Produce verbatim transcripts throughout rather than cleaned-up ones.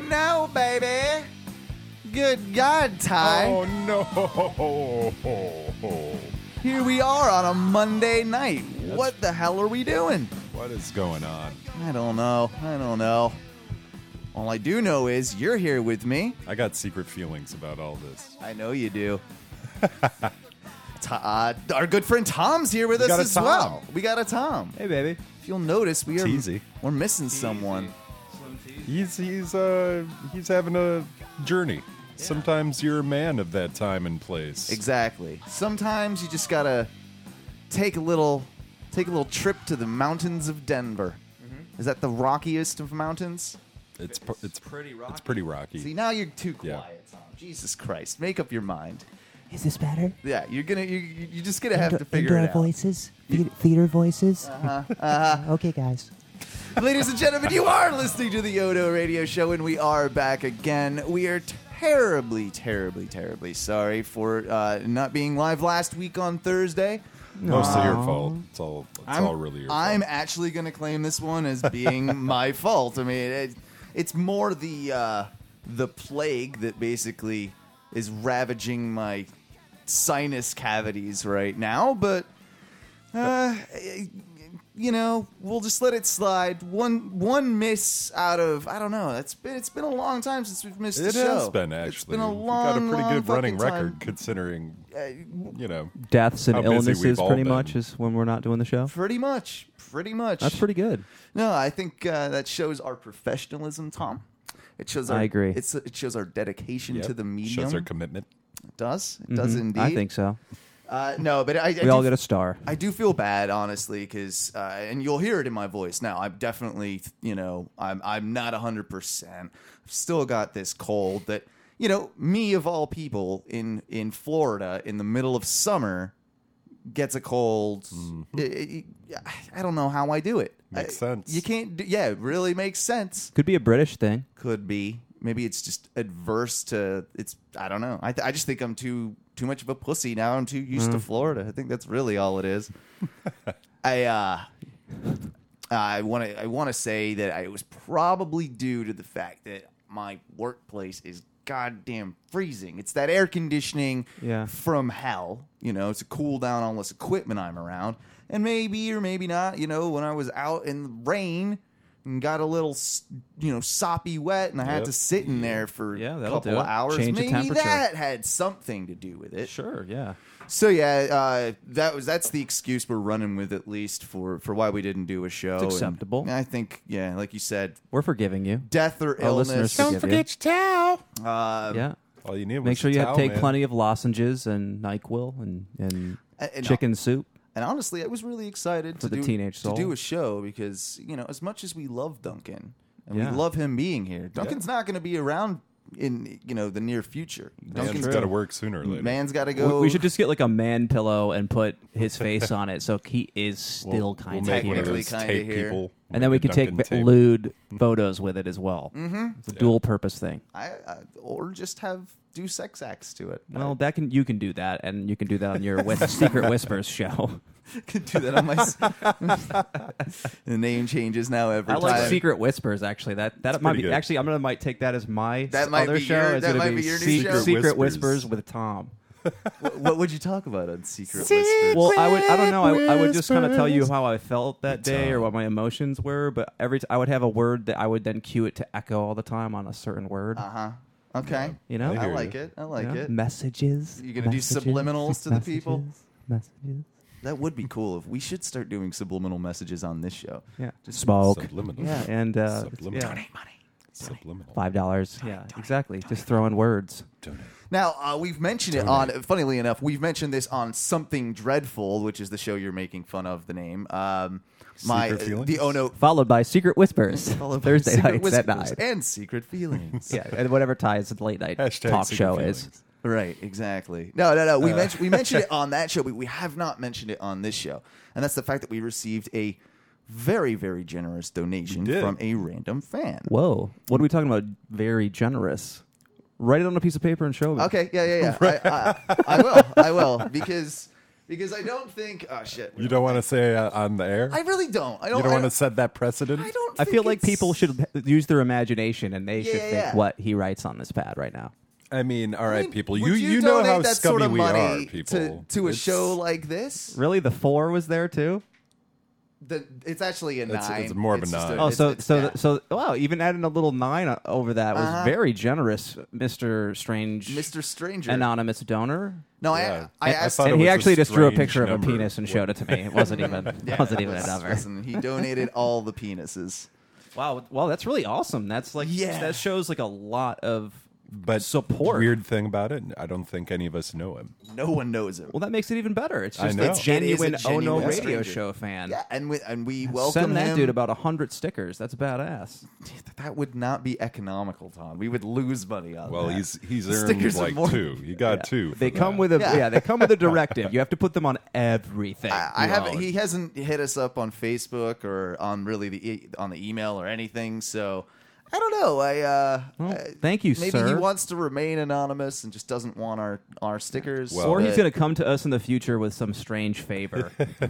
no, baby. Good God, Ty. Oh, no. Here we are on a Monday night. What the hell are we doing? What is going on? I don't know. I don't know. All I do know is you're here with me. I got secret feelings about all this. I know you do. uh, our good friend Tom's here with We us got a as Tom. well. We got a Tom. Hey, baby. If you'll notice, we are Teasy. we're missing someone. He's he's uh he's having a journey. Sometimes you're a man of that time and place. Exactly. Sometimes you just gotta take a little, take a little trip to the mountains of Denver. Mm-hmm. Is that the rockiest of mountains? It's pr- it's pretty rocky. It's pretty rocky. See, now you're too Yeah. quiet, Tom. Jesus Christ, make up your mind. Is this better? Yeah, you're gonna, you, you're just gonna have Indoor- to figure indoor it out. voices, The- theater voices. Uh-huh, uh-huh. Okay, guys. Ladies and gentlemen, you are listening to the Odo Radio Show, and we are back again. We are terribly, terribly, terribly sorry for uh, not being live last week on Thursday. Mostly your Aw. fault. It's all it's I'm, all really your I'm fault. actually going to claim this one as being my fault. I mean, it, it's more the uh, the plague that basically is ravaging my sinus cavities right now, but uh, you know, we'll just let it slide. One one miss out of I don't know. It's been it's been a long time since we've missed It the show. has been actually. It's been a We've long, got a pretty long good running fucking record time. considering, you know, Deaths and how busy illnesses, we've all pretty been. much, is when we're not doing the show. Pretty much, pretty much. That's pretty good. No, I think uh, that shows our professionalism, Tom. It shows. Our, I agree. It's it shows our dedication Yep. to the medium. shows our commitment. It does. It does Mhm. indeed. I think so. Uh, no, but I, I We do, all get a star. I do feel bad, honestly, because uh, and you'll hear it in my voice now. I'm definitely, you know, I'm I'm not a hundred percent. I've still got this cold that, you know, me of all people in in Florida in the middle of summer gets a cold. Mm-hmm. It- it- I don't know how I do it. Makes I- sense. You can't. Do, yeah, it really makes sense. Could be a British thing. Could be. Maybe it's just adverse to. It's. I don't know. I. Th- I just think I'm too too much of a pussy now. I'm too used to Florida. I think that's really all it is. I. uh I want to. I want to say that I, it was probably due to the fact that my workplace is goddamn freezing. It's that air conditioning Yeah. from hell. You know, to cool down all this equipment I'm around. And maybe or maybe not. You know, when I was out in the rain and got a little, you know, soppy wet, and I had Yep. to sit in there for Yeah, a that'll couple do of it. hours. Change the maybe temperature. that had something to do with it. Sure, yeah. So yeah, uh, that was that's the excuse we're running with, at least for, for why we didn't do a show. It's And acceptable. I think, yeah, like you said, We're forgiving you. death or Our listeners illness. forgive you. your towel. Uh, Yeah. All you need was Make sure a you have towel, take man. plenty of lozenges and NyQuil and, and and- and chicken soup. And honestly, I was really excited For to the do, teenage to soul. do a show because, you know, as much as we love Duncan and Yeah. we love him being here, Duncan's not going to be around in, you know, the near future. Man's Duncan's got to work sooner or later. Man's got to We- go. We should just get like a man pillow and put his face on it, so he is still We'll, kind we'll of make one of here. Technically those kinda tape here. people. And then we could take Duncan tape. lewd photos with it as well. Mm-hmm. It's a dual purpose thing. I, I, or just have do sex acts to it. Well, that can you can do that, and you can do that on your Whis- Secret Whispers show. I could do that on my. s- the name changes now every I like time. Secret Whispers. Actually, that that might pretty be good. actually. I'm gonna might take that as my That might other be show. your- It's that gonna might be be your new Secret, show. Secret Whispers. Whispers with Tom. What, what would you talk about on Secret Whispers? Well, I would. I don't know. I, I would just kind of tell you how I felt that day or Tom. what my emotions were. But every t- I would have a word that I would then cue it to echo all the time on a certain word. Uh huh. Okay. You know, I I hear like you. it. I like You know? it. Messages. You gonna do messages, subliminals to the people? Messages. Messages. That would be cool if we should start doing subliminal messages on this show. Yeah. Just Smoke. Subliminal. Yeah, and uh, Subliminal. yeah, money. Subliminal. five dollars. Yeah, exactly. Just throwing words. Donate. Now, uh, we've mentioned it on, funnily enough, we've mentioned this on Something Dreadful, which is the show you're making fun of the name. Um, my Secret Feelings? The Ono Followed by Secret Whispers. followed by Thursday Secret nights at Whispers nine. and Secret Feelings. Yeah, and whatever ties the late night Hashtag talk Secret show Feelings. is. Right, exactly. No, no, no. We Uh. mentioned we mentioned it on that show, but we have not mentioned it on this show, and that's the fact that we received a very, very generous donation We did. from a random fan. Whoa. What are we talking about? Very generous. Write it on a piece of paper and show me. Okay, yeah, yeah, yeah. I, I, I will, I will, because because I don't think. Oh shit! You don't want to say uh, on the air? I really don't. I don't. You don't I want to set that precedent? I don't. I think feel like it's- people should use their imagination and they Yeah, should yeah, think yeah. what he writes on this pad right now. I mean, all right, I mean, people. would You you know donate how that scummy sort of we money are, to people. to a It's- show like this. Really, the four was there too. The, it's actually a It's- nine. it's more of a just nine. Oh, it's- so it's- so yeah. so wow! Even adding a little nine o- over that was Uh-huh. very generous, Mister Strange, Mister Stranger. anonymous donor. No, Yeah. I I I asked. thought it And he was a actually just drew a strange picture of a number. penis and showed it to me. It wasn't even Yeah, wasn't even a listen, number. listen, he donated all the penises. Wow, well, that's really awesome. That's like Yeah. that shows like a lot of But support. weird thing about it, I don't think any of us know him. No one knows him. Well, that makes it even better. It's I just know. a It is a genuine, oh no genuine radio stranger. show fan. Yeah, and we and we welcome Send that him. dude about a hundred stickers. That's badass. That would not be economical, Tom. We would lose money on Well, that. he's he's earned Stickers are like more- two. He got Yeah. two. for They come that. with a yeah. Yeah. They come with a directive. You have to put them on everything. I, I you haven't. own. He hasn't hit us up on Facebook or on really the e- on the email or anything. So I don't know. I uh, Well, I- thank you, maybe sir. he wants to remain anonymous and just doesn't want our our stickers. Well- or he's But going to come to us in the future with some strange favor.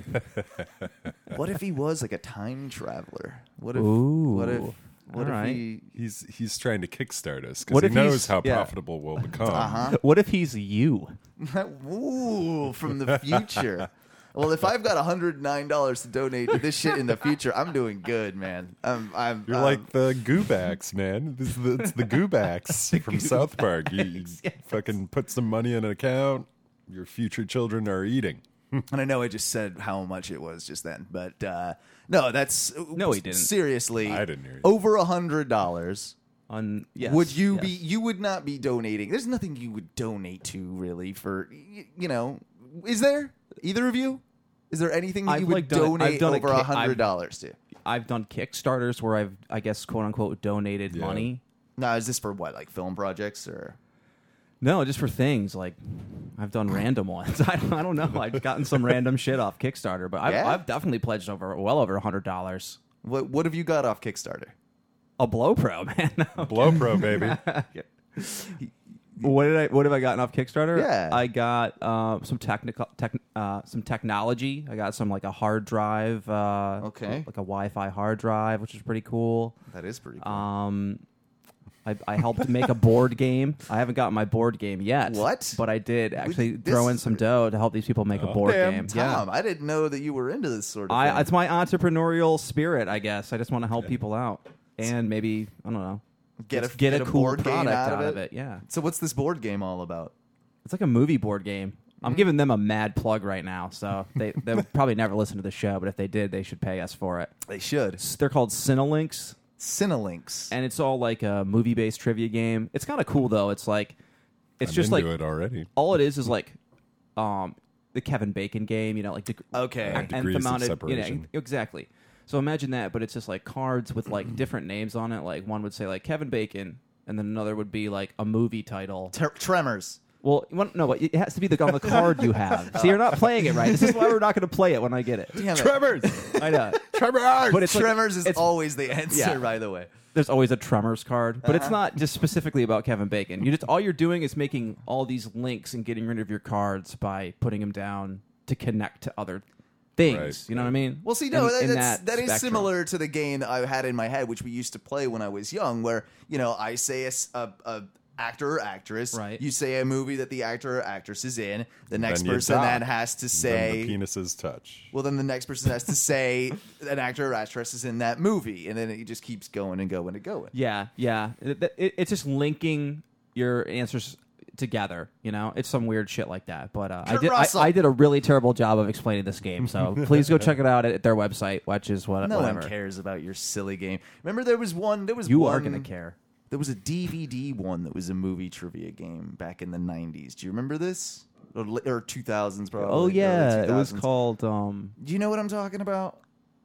What if he was like a time traveler? What if? Ooh. What if? What All if right. he? He's he's trying to kickstart us What because he if he's- knows how yeah. profitable we'll become. Uh What if he's you? huh. Ooh, from the future. Well, if I've got one hundred nine dollars to donate to this shit in the future, I'm doing good, man. I'm. I'm You're I'm- like the Goobacks, man. This is the, it's the Goobacks from South Park. You, you fucking put some money in an account. Your future children are eating. And I know I just said how much it was just then, but uh, no, that's No, he didn't. Seriously, I didn't hear you. over a hundred dollars. On yes, Would you yes. be? You would not be donating. There's nothing you would donate to really for. y- You know, is there either of you? Is there anything that I've, you would like, done it- I've donate done it over ki- a hundred dollars to? I've done Kickstarters where I've, I guess, quote unquote, donated Yeah. money. Now, is this for what, like film projects or? No, just for things like I've done random ones. I don't, I don't know. I've gotten some random shit off Kickstarter, but I've, Yeah? I've definitely pledged over well over a hundred dollars. What What have you got off Kickstarter? A Blow Pro, man. No. Blow Pro, baby. What did I? What have I gotten off Kickstarter? Yeah. I got uh, some technical, tech, uh, some technology. I got some like a hard drive. Uh, Okay. Like a Wi-Fi hard drive, which is pretty cool. That is pretty cool. Um, I, I helped make a board game. I haven't gotten my board game yet. What? But I did actually this throw in is- some dough to help these people make a Oh, board damn, game. Tom, Yeah. I didn't know that you were into this sort of I, thing. it's my entrepreneurial spirit, I guess. I just want to help people out, and maybe I don't know, Get a- just get, get a a cool board game product out out of of it? it. Yeah, So what's this board game all about? it's like a movie board game. I'm Mm-hmm. giving them a mad plug right now, so they they'll probably never listen to the show, but if they did, they should pay us for it. They should. S- They're called Cinelinks, Cinelinks. and it's all like a movie-based trivia game. It's kind of cool though. It's like it's I'm just like into it already. all it is is like um the Kevin Bacon game, you know, like the Okay. nth Degrees of mounted, you know, separation. exactly. So imagine that, but it's just like cards with like different names on it. Like one would say like Kevin Bacon, and then another would be like a movie title. Ter- Tremors. Well, you want- no, but it has to be the on the card you have. See, you're not playing it right. This is why we're not going to play it when I get it. Damn it. Tremors! I know, Tremors! but it's like- Tremors is it's- always the answer, Yeah. by the way. there's always a Tremors card, but it's Uh-huh. not just specifically about Kevin Bacon. You just all you're doing is making all these links and getting rid of your cards by putting them down to connect to other things. Right, You know what I mean? Well, see, no, In- that, in that's, that that is spectrum. similar to the game that I had in my head, which we used to play when I was young, where, you know, I say a, s- a- a actor or actress, Right. you say a movie that the actor or actress is in, the next Then you person dock. then has to Then say... the penises touch. Well, then the next person has to say an actor or actress is in that movie, and then it just keeps going and going and going. Yeah, yeah. It, it, it's just linking your answers together. You know, it's some weird shit like that. But uh, I Kurt did. I, Russell. I did a really terrible job of explaining this game. So please go check it out at their website, which is what. No whatever. one cares about your silly game. Remember, there was one. There was You one, are gonna care. There was a D V D one that was a movie trivia game back in the nineties. Do you remember this? Or, li- or two thousands, probably. Oh early yeah, it was two thousands. called. Um, Do you know what I'm talking about?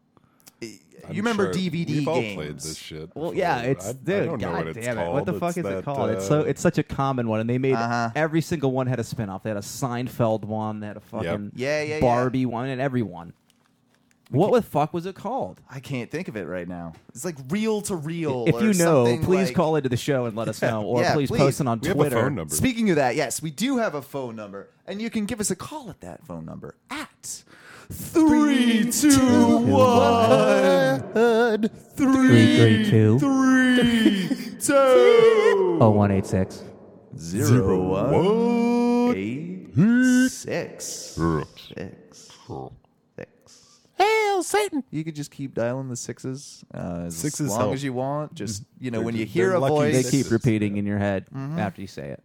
You I'm remember sure D V D we've all games? played this shit. well, before. yeah, it's I, dude. I don't know God what it's damn it! called. What the fuck It's is that, it called? Uh, It's so it's such a common one, and they made Uh-huh. every single one had a spin-off. They had a Seinfeld one, they had a fucking Yeah, yeah, yeah. Barbie one, and every one. What the fuck was it called? I can't think of it right now. It's like reel to reel. If or you know, something please like- call into the show and let us know, or Yeah, please, please. post it on We have Twitter. a phone number. Speaking of that, yes, we do have a phone number, and you can give us a call at that phone number at three two one Three three two three two oh one eight six. zero one What? eight six six six. Hail Satan! You could just keep dialing the sixes uh, as Sixes long help. as you want. Just you know, They're- when you they're hear a lucky voice, They sixes. keep repeating in your head Mm-hmm. after you say it.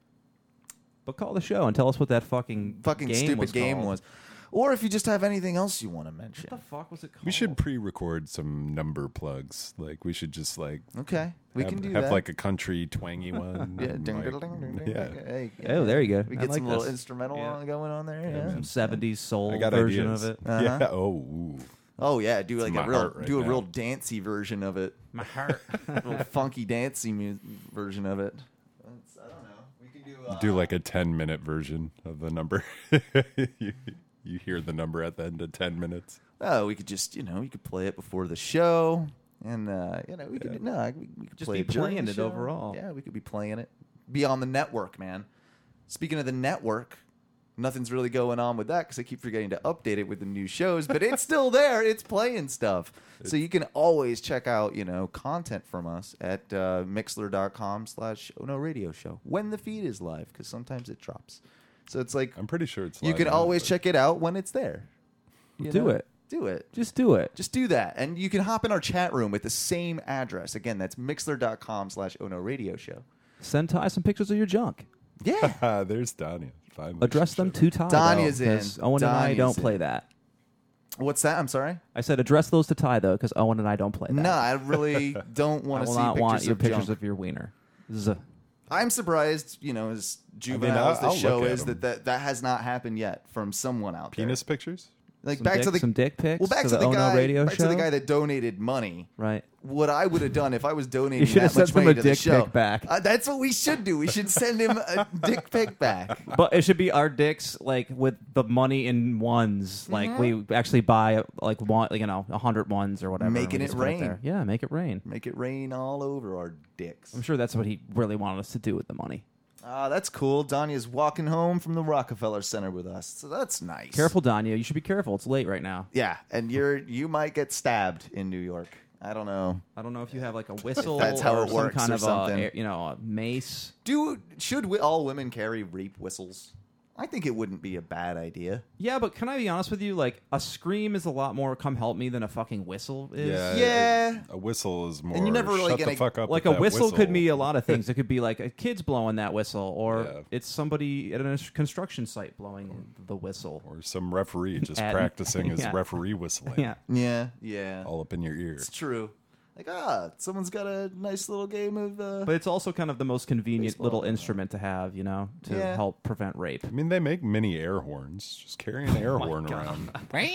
But call the show and tell us what that fucking fucking game stupid was game called. was. Or if you just have anything else you want to mention. What the fuck was it called? We should pre-record some number plugs. Like we should just like Okay, we have, can do have that. like a country twangy one. yeah, and, ding, like- ding, ding, ding, ding, yeah. ding. Hey, Oh, there you go. We I get like some little this. instrumental Yeah. on- going on there. Yeah. man. Some seventies soul I got version ideas. of it. Uh-huh. Yeah. Oh. Ooh. Oh yeah, do like my a real, heart right do a now. real dancey version of it. My heart. A little funky dancey mu- version of it. That's, I don't know. We can do. Uh, Do like a ten-minute version of the number. you, you hear the number at the end of ten minutes. Oh, we could just you know you could play it before the show, and uh, you know we could no we, we could Just play be it during playing the it show. overall. Yeah, we could be playing it. Be on the network, man. Speaking of the network, nothing's really going on with that because I keep forgetting to update it with the new shows, but it's still there. It's playing stuff. So you can always check out, you know, content from us at uh, mixler.com slash oh no radio show when the feed is live because sometimes it drops. So it's like I'm pretty sure it's. you live can now, always but- check it out when it's there. You Do know? it. Do it. Just do it. Just do that. And you can hop in our chat room with the same address. Again, that's mixler.com slash oh no radio show. Send Ty some pictures of your junk. Yeah. Ah, there's Danya. Finally, Address she them showed to up. Ty. Danya's though, in. 'cause Owen and I Danya's don't in. play that. What's that? I'm sorry? I said address those to Ty though, because Owen and I don't play that. No, I really don't I want to will see not pictures want your of pictures junk. of your wiener. Z. I'm surprised, you know, as juvenile I'll- as the I'll show look at is, them. that, that that has not happened yet from someone out Penis pictures. there. Like Some back dick, to the some dick pics. well, back to to the, the Oh guy, No Radio back show. to the guy that donated money. Right. What I would have done if I was donating You should that have sent much them money a to the dick show. pic back. Uh, that's what we should do. We should send him a dick pic back. But it should be our dicks, like with the money in ones. Like Mm-hmm. we actually buy like one, like, you know, a hundred ones or whatever. and Making we it just put rain. there. Yeah, make it rain. Make it rain all over our dicks. I'm sure that's what he really wanted us to do with the money. Ah, that's cool. Danya's walking home from the Rockefeller Center with us, so that's nice. Careful, Danya. You should be careful. It's late right now. Yeah, and you're you might get stabbed in New York. I don't know. I don't know if you have like a whistle That's how or it some works kind or of something. a, you know, a mace. Do should we, all women carry rape whistles? I think it wouldn't be a bad idea. Yeah, but can I be honest with you? Like, a scream is a lot more come help me than a fucking whistle is. Yeah. Yeah. A, a whistle is more. And you're never really shut gonna- the fuck up. Like with a that whistle, could mean a lot of things. It could be like a kid's blowing that whistle, or Yeah. it's somebody at a construction site blowing the whistle. Or some referee just At- practicing his yeah. referee whistling. Yeah. Yeah, yeah. All up in your ear. It's true. Like, ah, someone's got a nice little game of uh But it's also kind of the most convenient Baseball. little instrument to have, you know, to Yeah. help prevent rape. I mean, they make mini air horns. Just carry an air horn around.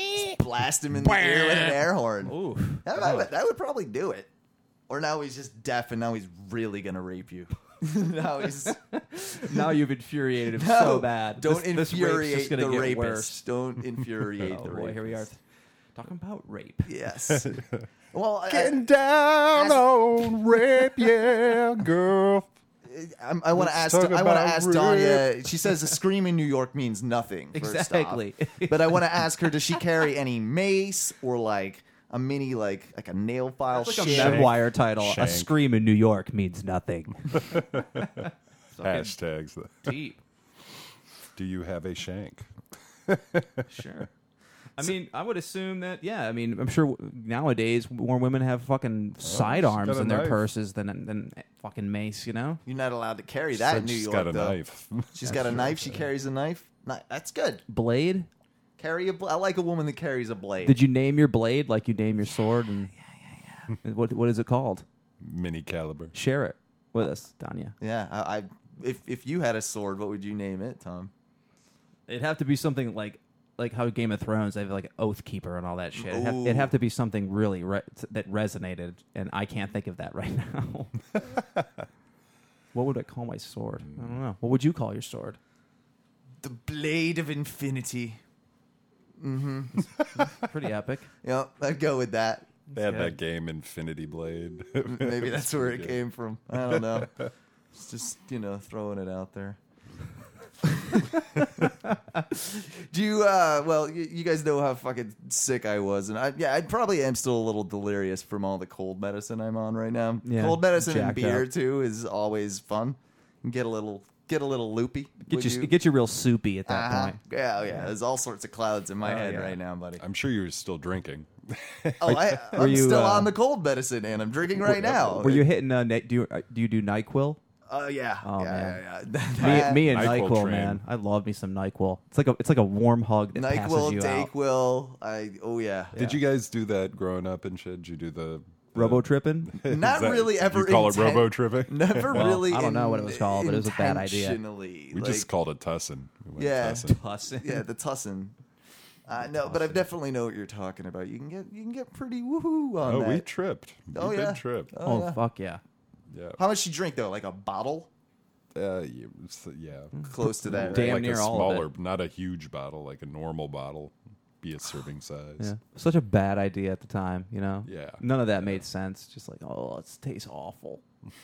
blast him in the ear with an air horn. Ooh. That, that would, that would probably do it. Or now he's just deaf and now he's really gonna rape you. now he's Now you've infuriated him No, so bad. Don't This- this rape's infuriate just gonna the get rapist. worse. Don't infuriate Oh the boy, rapist. here we are talking about rape. Yes. Well, I, Getting down As- on rape, yeah, girl. I, I want to Let's ask. talk I want to about ask rape. Danya. She says a scream in New York means nothing. first off. Exactly. But I want to ask her: does she carry any mace or like a mini, like like a nail file? It's like shit? a memoir title. A Shank. scream in New York means nothing. Hashtags. Deep. Do you have a shank? Sure. I mean, I would assume that, yeah. I mean, I'm sure nowadays more women have fucking sidearms got a in their knife. purses than than fucking mace, you know? You're not allowed to carry that in New She's York. got a though. knife. She's got a knife. She carries a knife. Ni- That's good. Blade? Carry a. Bl- I like a woman that carries a blade. Did you name your blade like you name your sword? And yeah, yeah, What what is it called? Mini caliber. Share it with us, Danya. Yeah. I, I. If if you had a sword, what would you name it, Tom? It'd have to be something like like how Game of Thrones, they have like Oathkeeper and all that shit. It'd have, Ooh. it'd have to be something really re- that resonated, and I can't think of that right now. What would I call my sword? I don't know. What would you call your sword? The blade of infinity. Pretty epic. Yeah, I'd go with that. They had good. that game Infinity Blade. Maybe that's where it Good. came from. I don't know. It's just, you know, throwing it out there. Do you, uh, well, you, you guys know how fucking sick I was. And I, yeah, I probably am still a little delirious from all the cold medicine I'm on right now. Yeah, Cold medicine and jacked beer, up. too, is always fun. You get a little, get a little loopy. Get would you, you? get you real soupy at that Uh-huh. point. Yeah, yeah. There's all sorts of clouds in my Oh, head yeah. right now, buddy. I'm sure you were still drinking. Oh, I, Were I'm you, still uh, on the cold medicine, and I'm drinking right now. Were you hitting? Uh, na- do you uh, do you do NyQuil? Oh, yeah. Oh, yeah, man. yeah, Me, yeah. me and NyQuil NyQuil, train. man. I love me some NyQuil. It's like a it's like a warm hug that passes NyQuil, you out. Dayquil. I oh yeah. Did you guys do that growing up and shit? Did you do the, the Robo tripping. Not Is that- really ever You call intent- it robo tripping? Never Well, really. I don't know in- what it was called, but it was a bad idea. intentionally, We like, just called it tussin. We went Yeah. tussin. Tussin. yeah, the tussin. Uh, no, but I definitely know what you're talking about. You can get you can get pretty woohoo on Oh, that. we tripped. We Oh, did yeah. trip. Oh, Oh yeah. fuck yeah! Yeah. How much you drink though? Like a bottle? Uh, yeah, it's- yeah. Close to that. Damn right? like near a all of smaller, not a huge bottle, like a normal bottle, be a serving size. Yeah, such a bad idea at the time. You know. Yeah. None of that made sense. Just like, oh, it tastes awful.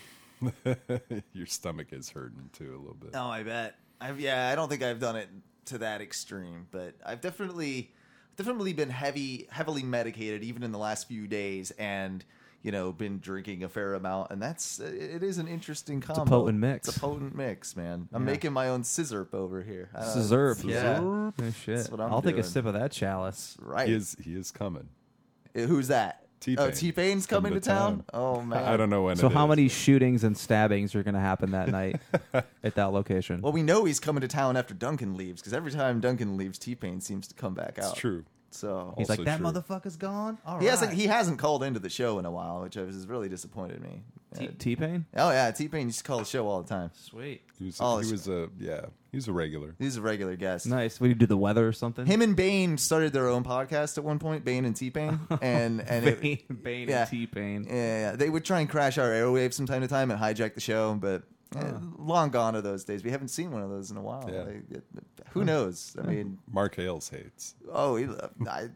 Your stomach is hurting too a little bit. Oh, I bet. I've yeah, I don't think I've done it to that extreme, but I've definitely definitely been heavy heavily medicated even in the last few days and you know, been drinking a fair amount, and that's it is an interesting combo. a potent mix. It's a potent mix, man. I'm Yeah. making my own scissorp over here. I don't know. Scissor. Yeah. Oh, shit. That's what I'm I'll take a doing. sip of that chalice. Right. He is he is coming. Uh, Who's that? T-Pain. Oh, T-Pain's coming, to town? Oh, man. I don't know when. So it how is. many shootings and stabbings are going to happen that night at that location? Well, we know he's coming to town after Duncan leaves, because every time Duncan leaves, T-Pain seems to come back out. It's true. So He's also like, that true. motherfucker's gone. All he right. hasn't he hasn't called into the show in a while, which has really disappointed me. T- Uh, T-Pain. oh yeah, T-Pain used to call the show all the time. Sweet. He was, Oh, he it's- was a yeah. He was a regular. He's a regular guest. Nice. Would you do the weather or something? Him and Bane started their own podcast at one point, Bane and T-Pain, and and it, Bane, Bane yeah. and T-Pain. yeah, they would try and crash our airwaves from time to time and hijack the show, but eh, long gone are those days. We haven't seen one of those in a while. Yeah. Like, it- who knows? I mean, Mark Hales hates. oh, he, I,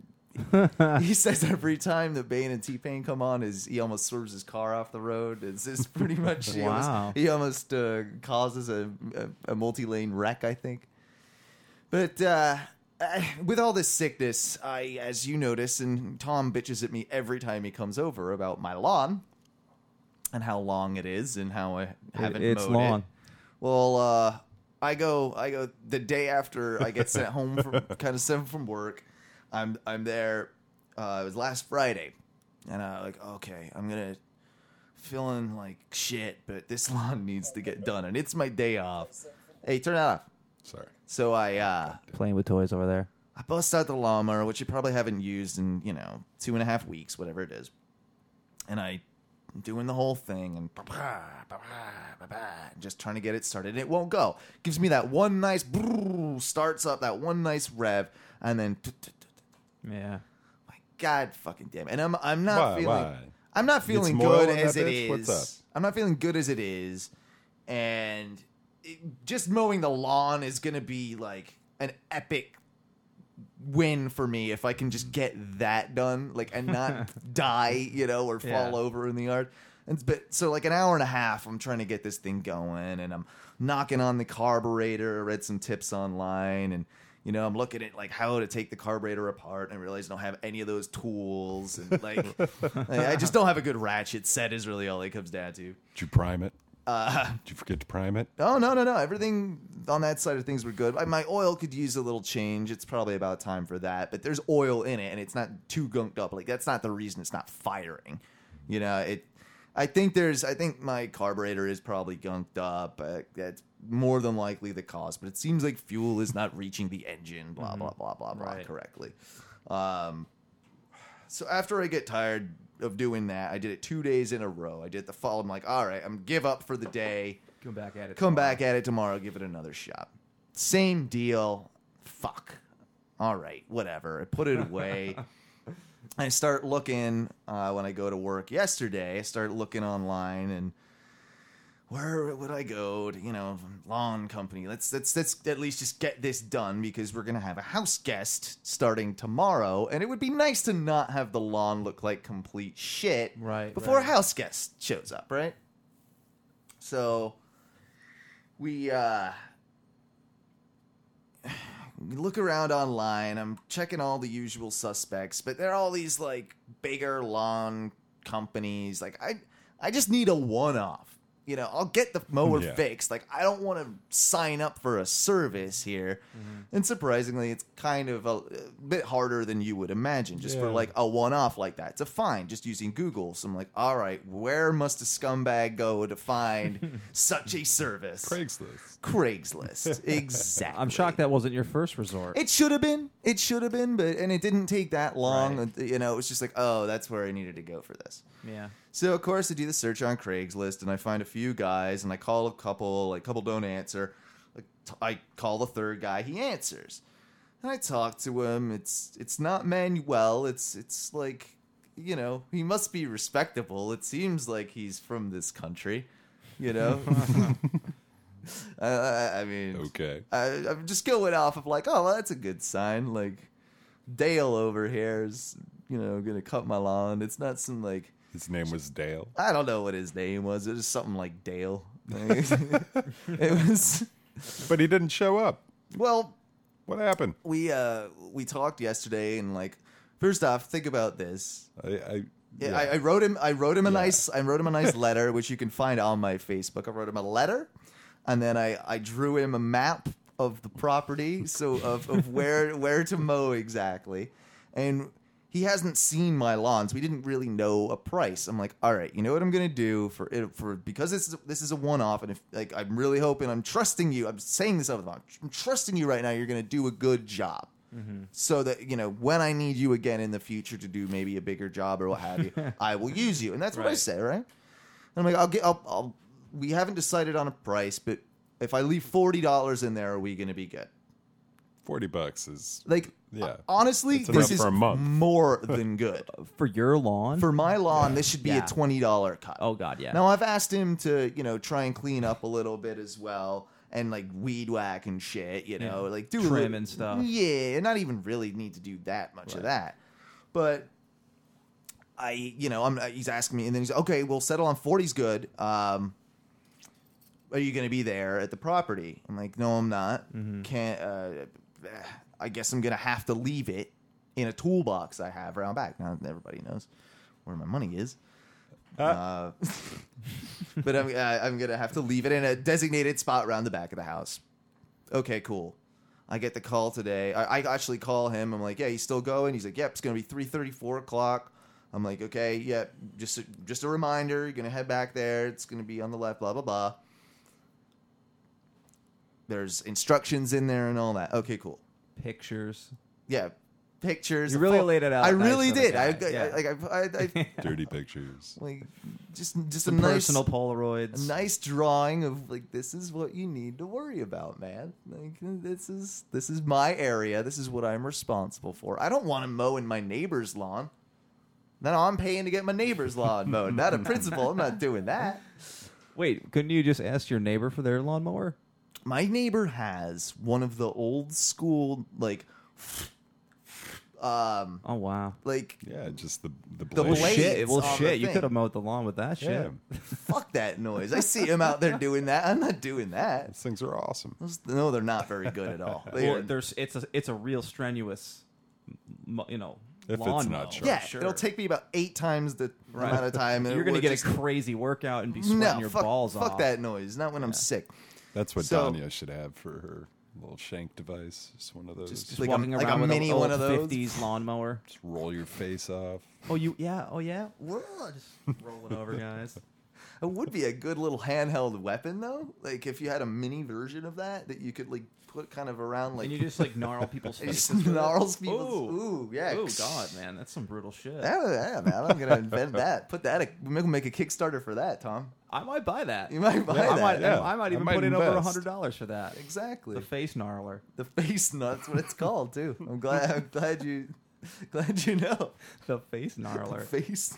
he says every time that Bane and T-Pain come on, is he almost swerves his car off the road. It's, it's pretty much he Wow. almost, he almost uh, causes a, a, a multi-lane wreck, I think. But uh, I, with all this sickness, I, as you notice, and Tom bitches at me every time he comes over about my lawn and how long it is and how I haven't it's mowed long. it. Well, uh, I go, I go the day after I get sent home from kind of sent from work. I'm I'm there. Uh, it was last Friday, and I like okay, I'm gonna feeling like shit, but this lawn needs to get done, and it's my day off. Hey, turn it off. Sorry. So I uh, Playing with toys over there. I bust out the lawnmower, which you probably haven't used in you know two and a half weeks, whatever it is, and I. I'm doing the whole thing and ba-ba, ba-ba, ba-ba, just trying to get it started. It won't go. Gives me that one nice brrr, starts up that one nice rev, and then Yeah. my God, fucking damn it! And I'm I'm not Why, feeling why? I'm not feeling Gets moil good in as that it bitch? is. What's up? I'm not feeling good as it is, and it, just mowing the lawn is gonna be like an epic win for me if I can just get that done, like, and not die, you know, or fall Yeah. over in the yard. And but so like an hour and a half, I'm trying to get this thing going, and I'm knocking on the carburetor. Read some tips online, and you know, I'm looking at like how to take the carburetor apart, and I realize I don't have any of those tools, and like, like, I just don't have a good ratchet set. Is really all it comes down to. Did you prime it? Uh, Did you forget to prime it? Oh, no, no, no. Everything on that side of things were good. My oil could use a little change. It's probably about time for that. But there's oil in it, and it's not too gunked up. Like, that's not the reason it's not firing. You know, it. I think there's. I think my carburetor is probably gunked up. Uh, that's more than likely the cause. But it seems like fuel is not reaching the engine. Blah blah blah blah blah. Right. Correctly. Um. So after I get tired of doing that, I did it two days in a row. I did the fall. I'm like, all right, I'm give up for the day. Come back at it. Come back at it tomorrow. Give it another shot. Same deal. Fuck. All right, whatever. I put it away. I start looking uh, when I go to work yesterday. I start looking online, and where would I go to, you know, lawn company? Let's let's let's at least just get this done because we're gonna have a house guest starting tomorrow, and it would be nice to not have the lawn look like complete shit Right, before right. a house guest shows up, right? So we uh we look around online. I'm checking all the usual suspects, but there are all these like bigger lawn companies. Like I I just need a one-off. You know, I'll get the mower Yeah. fixed. Like, I don't want to sign up for a service here. Mm-hmm. And surprisingly, it's kind of a, a bit harder than you would imagine just for Yeah. like a one-off like that. To find just using Google. So I'm like, all right, where must a scumbag go to find such a service? Craigslist. Craigslist. Exactly. I'm shocked that wasn't your first resort. It should have been. It should have been, but and it didn't take that long. Right. You know, it was just like, oh, that's where I needed to go for this. yeah. So of course I do the search on Craigslist and I find a few guys and I call a couple, like a couple don't answer. Like, t- I call the third guy, he answers. And I talk to him. It's it's not Manuel. It's it's like, you know, he must be respectable. It seems like he's from this country, you know. I, I, I mean, Okay. I, I'm just going off of like, oh, well, that's a good sign. Like Dale over here is, you know, gonna cut my lawn. It's not some like. His name was Dale. I don't know what his name was. It was something like Dale. It was But he didn't show up. well. What happened? We uh we talked yesterday, and like, first off, think about this. I, I, Yeah. yeah. I, I wrote him. I wrote him a Yeah. nice. I wrote him a nice letter, which you can find on my Facebook. I wrote him a letter, and then I I drew him a map of the property, so of, of where where to mow exactly, and. He hasn't seen my lawns. We didn't really know a price. I'm like, all right, you know what I'm gonna do for it for because this is this is a one off, and if like I'm really hoping, I'm trusting you. I'm saying this out of the phone. I'm trusting you right now. You're gonna do a good job, so that you know when I need you again in the future to do maybe a bigger job or what have you, I will use you. And that's what I Right. say, right? And I'm like, I'll get. I'll, I'll. We haven't decided on a price, but if I leave forty dollars in there, are we gonna be good? Forty bucks is Like, Yeah. honestly, It's this enough is for a month. more than good. For your lawn? For my lawn, this should be Yeah. a twenty dollar cut. oh, God, yeah. Now, I've asked him to, you know, try and clean up a little bit as well and, like, weed whack and shit, you know, Yeah. like do a Trim little- and stuff. Yeah, not even really need to do that much of Right. that. But I, you know, I'm, he's asking me, and then he's okay, we'll settle on forty's good. Um, are you going to be there at the property? I'm like, no, I'm not. Mm-hmm. Can't, uh, I guess I'm going to have to leave it in a toolbox I have around back. Now, everybody knows where my money is. Uh, but I'm, uh, I'm going to have to leave it in a designated spot around the back of the house. Okay, cool. I get the call today. I, I actually call him. I'm like, yeah, he's still going? He's like, yep, it's going to be three thirty, four o'clock. I'm like, okay, yeah, just a, just a reminder. You're going to head back there. It's going to be on the left, blah, blah, blah. There's instructions in there and all that. Okay, cool. Pictures. Yeah, pictures. You the really full- laid it out I nice really for the did. guy. I, I, Yeah. like, I, I, I, dirty pictures. like just just Some a nice personal Polaroids. a nice drawing of like this is what you need to worry about, man. Like this is this is my area. This is what I'm responsible for. I don't want to mow in my neighbor's lawn. No, I'm paying to get my neighbor's lawn mowed. Not a principal. I'm not doing that. Wait, couldn't you just ask your neighbor for their lawnmower? My neighbor has one of the old school like um Oh, wow. like Yeah, just the the The blade. blade. Shit. Well, on the shit. You thing. could have mowed the lawn with that shit. Yeah, fuck that noise. I see him out there doing that. I'm not doing that. those things are awesome. Those- No, they're not very good at all. They Well, are- there's it's a it's a real strenuous, m- you know, If it's lawn not mow. sharp. yeah, sure. it'll take me about eight times the Right. amount of time. and You're it gonna would get just- a crazy workout and be sweating no, your fuck, balls fuck off. that noise. Not when I'm sick. That's what So- Danya should have for her little shank device. Just one of those. Just- Just, Just Like a- walking like a around with mini an old one of those? fifties lawnmower. roll your face off. Oh, you yeah. Oh, yeah. Whoa, just rolling over, guys. It would be a good little handheld weapon, though. Like if you had a mini version of that that you could like put kind of around, like And you just like gnarl people's it just faces. with it. gnarls people's. Ooh. Ooh, yeah. Oh God, man, that's some brutal shit. Yeah, yeah, man. I'm gonna invent that. Put that. We'll make a Kickstarter for that, Tom. I might buy that. You might buy I that. might. yeah. I might I even might put in over a invest. hundred dollars for that. Exactly. The face gnarler. The face nut's what it's called too. I'm glad. I'm glad you. Glad you know. The face gnarler. Face.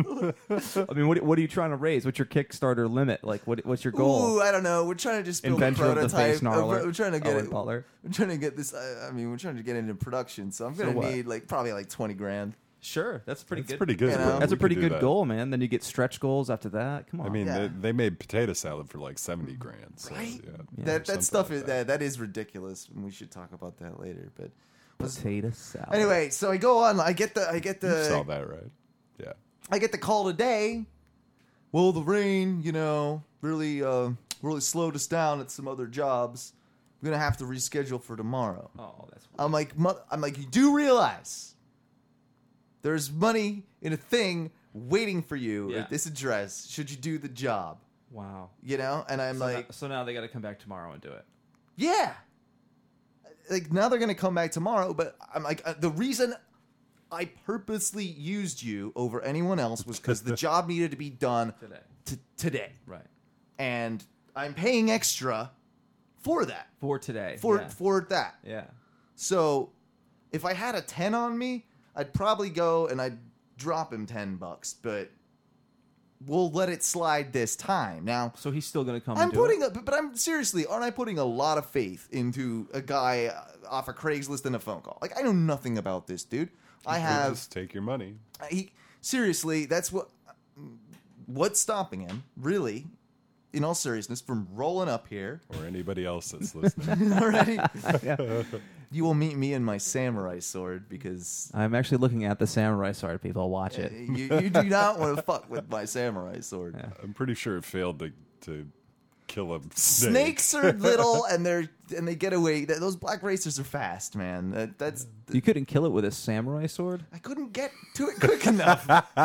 I mean, what what are you trying to raise? What's your Kickstarter limit? Like, what what's your goal? Ooh, I don't know. We're trying to just build Inventor a of the prototype. face gnarler. We're trying to get Owen it. Butler. We're trying to get this. I, I mean, we're trying to get it into production. So I'm So gonna what? need like probably like twenty grand. Sure, that's pretty That's good. pretty good. You know? bro. That's We a pretty could do good that. goal, man. Then you get stretch goals after that. Come on. I mean, Yeah. they, they made potato salad for like seventy grand. So, Right? Yeah, Yeah. that something that stuff like is that that is ridiculous, and we should talk about that later. But potato salad. anyway, so I go on. I get the I get You saw the that, right? Yeah. I get the call today. Well, the rain, you know, really uh really slowed us down at some other jobs. We're gonna have to reschedule for tomorrow. Oh, that's I'm like, mo- I'm like, you do realize there's money in a thing waiting for you Yeah. at this address. Should you do the job? wow. You know, and I'm so, like, now, so now they got to come back tomorrow and do it. yeah. Like now they're gonna come back tomorrow, but I'm like, uh, the reason I purposely used you over anyone else was because the job needed to be done Today. t- today, Right. and I'm paying extra for that, For today. for yeah. for that. yeah. So if I had a ten on me, I'd probably go and I'd drop him ten bucks, but we'll let it slide this time. Now, So he's still going to come I'm and do putting it? a, but I'm seriously, aren't I putting a lot of faith into a guy uh, off of Craigslist and a phone call? Like I know nothing about this dude. I They have just take your money. he seriously, that's what what's stopping him, really, in all seriousness, from rolling up here Or anybody else that's listening. already. You will meet me in my samurai sword because I'm actually looking at the samurai sword, people. Watch uh, it. you, you do not want to fuck with my samurai sword. Yeah. I'm pretty sure it failed to to kill a snake. Snakes are little and they're and they get away. Th- Those black racers are fast, man. That, that's You couldn't kill it with a samurai sword? I couldn't get to it quick enough.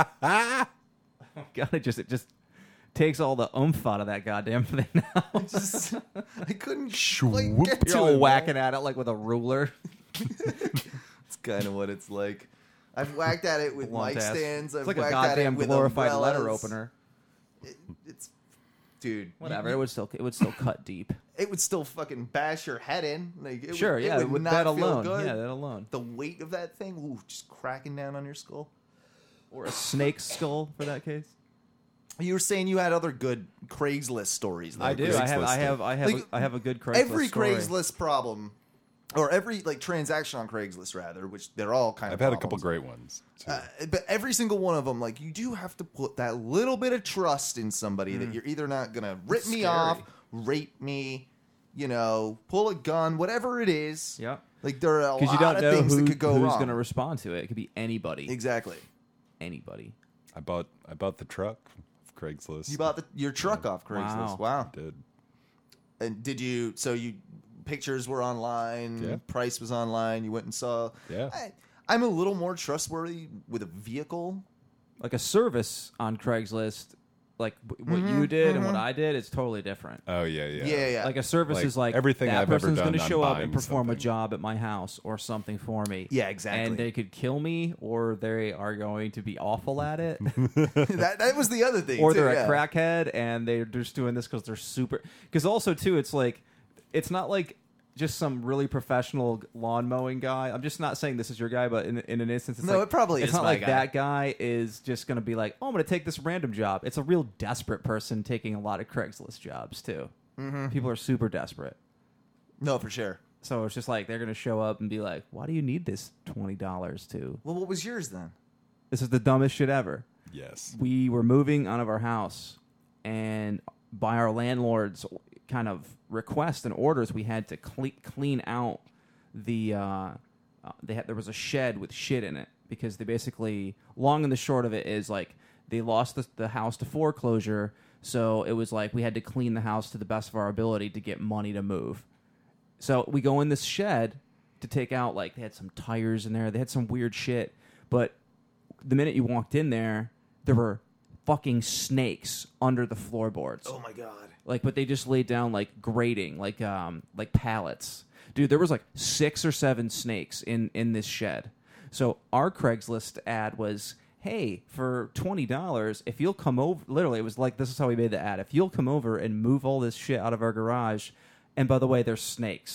God, it just it just takes all the oomph out of that goddamn thing now. Just I couldn't quite Swoop. get to You're all it. whacking at it like with a ruler. It's kind of what it's like. I've whacked at it with Blunt mic ass. stands. I've It's like a whacked at it goddamn with glorified letter umbrellas. opener. It, it's dude. Whatever. you- It would still it would still cut deep. it would still fucking bash your head in. Like it Sure, would, yeah, It would with not that feel alone. good. Yeah, that alone. The weight of that thing, ooh, just cracking down on your skull. Or a snake skull for that case. You were saying you had other good Craigslist stories. Though, I do. Chris. I have. I Craigslist. have. I have. Like, a, I have a good Craigslist. Every story. Craigslist problem, or every like transaction on Craigslist, rather, which they're all kind I've of. had a couple problems. great ones. Too. Uh, but every single one of them, like you do have to put that little bit of trust in somebody Mm. that you're either not gonna rip me scary. off, rape me, you know, pull a gun, whatever it is. Yep. Like there are a Because lot you don't of know things who, that could go who's wrong. going to respond to it. It could be anybody. Exactly. Anybody. I bought I bought the truck of Craigslist. You bought the, your truck off Craigslist. Wow. Wow. I did. And did you? So you pictures were online. Yeah. Price was online. You went and saw. Yeah. I, I'm a little more trustworthy with a vehicle. Like a service on Craigslist, like w- what Mm-hmm, you did and what I did, it's totally different. Oh yeah, yeah. Yeah, yeah. Like a service Like, is like everything that I've ever person's done, gonna I'm show up buying and perform a something. job at my house or something for me. Yeah, exactly. And they could kill me, or they are going to be awful at it, that that was the other thing. or too, they're yeah. a crackhead and they're just doing this because they're super. Because also too, it's like it's not like just some really professional lawn mowing guy. I'm just not saying this is your guy, but in, in an instance, it's No, like, it probably it's is not my like guy. that guy is just going to be like, oh, I'm going to take this random job. It's a real desperate person taking a lot of Craigslist jobs too. Mm-hmm. People are super desperate. No, for sure. So it's just like they're going to show up and be like, why do you need this twenty dollars to? Well, what was yours then? This is the dumbest shit ever. Yes. We were moving out of our house, and by our landlord's kind of request and orders, we had to cle- clean out the. Uh, uh, they had there was a shed with shit in it because they basically, long and the short of it is like they lost the, the house to foreclosure, so it was like we had to clean the house to the best of our ability to get money to move. So we go in this shed to take out, like, they had some tires in there. They had some weird shit. But the minute you walked in there, there were fucking snakes under the floorboards. Oh my god. Like, but they just laid down, like, grating, like, um, like pallets. Dude, there was, like, six or seven snakes in, in this shed. So our Craigslist ad was, hey, for twenty dollars, if you'll come over, literally, it was like, this is how we made the ad. If you'll come over and move all this shit out of our garage, and by the way, there's snakes.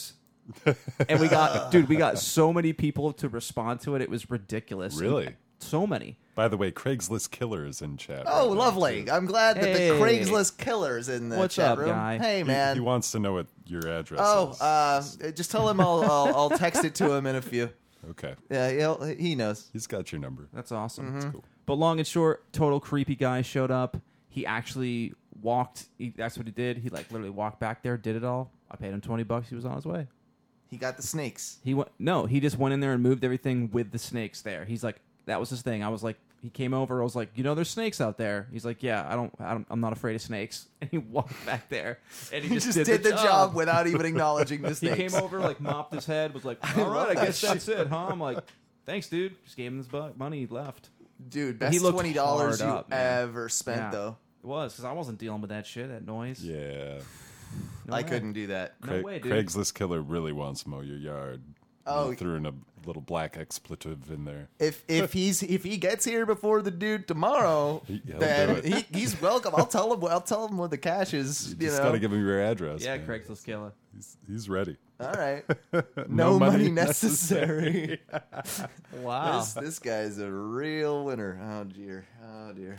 And we got, dude, we got so many people to respond to it. It was ridiculous. Really? So many. By the way, Craigslist Killer is in chat. Oh, right now, lovely. too. I'm glad that Hey. the Craigslist killer's in the What's chat up, room. guy? Hey, He- man. He, wants to know what your address oh, is. uh, just tell him I'll, I'll I'll text it to him in a few. Okay. Yeah, he'll, he knows. He's got your number. That's awesome. Mm-hmm. Cool. But long and short, total creepy guy showed up. He actually walked. He, that's what he did. He like literally walked back there, did it all. I paid him twenty bucks. He was on his way. He got the snakes. He went. No, he just went in there and moved everything with the snakes there. He's like, that was his thing. I was like, he came over. I was like, you know, there's snakes out there. He's like, yeah, I don't. I don't I'm not afraid of snakes. And he walked back there and he, He just, just did, did the job without even acknowledging the He snakes. came over, like mopped his head, was like, all love right, I that guess shit. that's it, huh? I'm like, thanks, dude. Just gave him his bu- money. He left. Dude, He best looked twenty dollars you hard up, man. ever spent, Yeah. though. It was because I wasn't dealing with that shit, that noise. Yeah. No I way. couldn't do that. No Craig- way, dude. Craigslist Killer really wants to mow your yard. Oh. He threw in a little black expletive in there. If if he's if he gets here before the dude tomorrow, He- he'll then do he, it. he's welcome. I'll tell him. I'll tell him where the cash is. You You, just know. got to give him your address. Yeah, man. Craigslist killer. He's, he's ready. All right. No No, money, money necessary. Wow. this this guy's a real winner. Oh dear. Oh dear.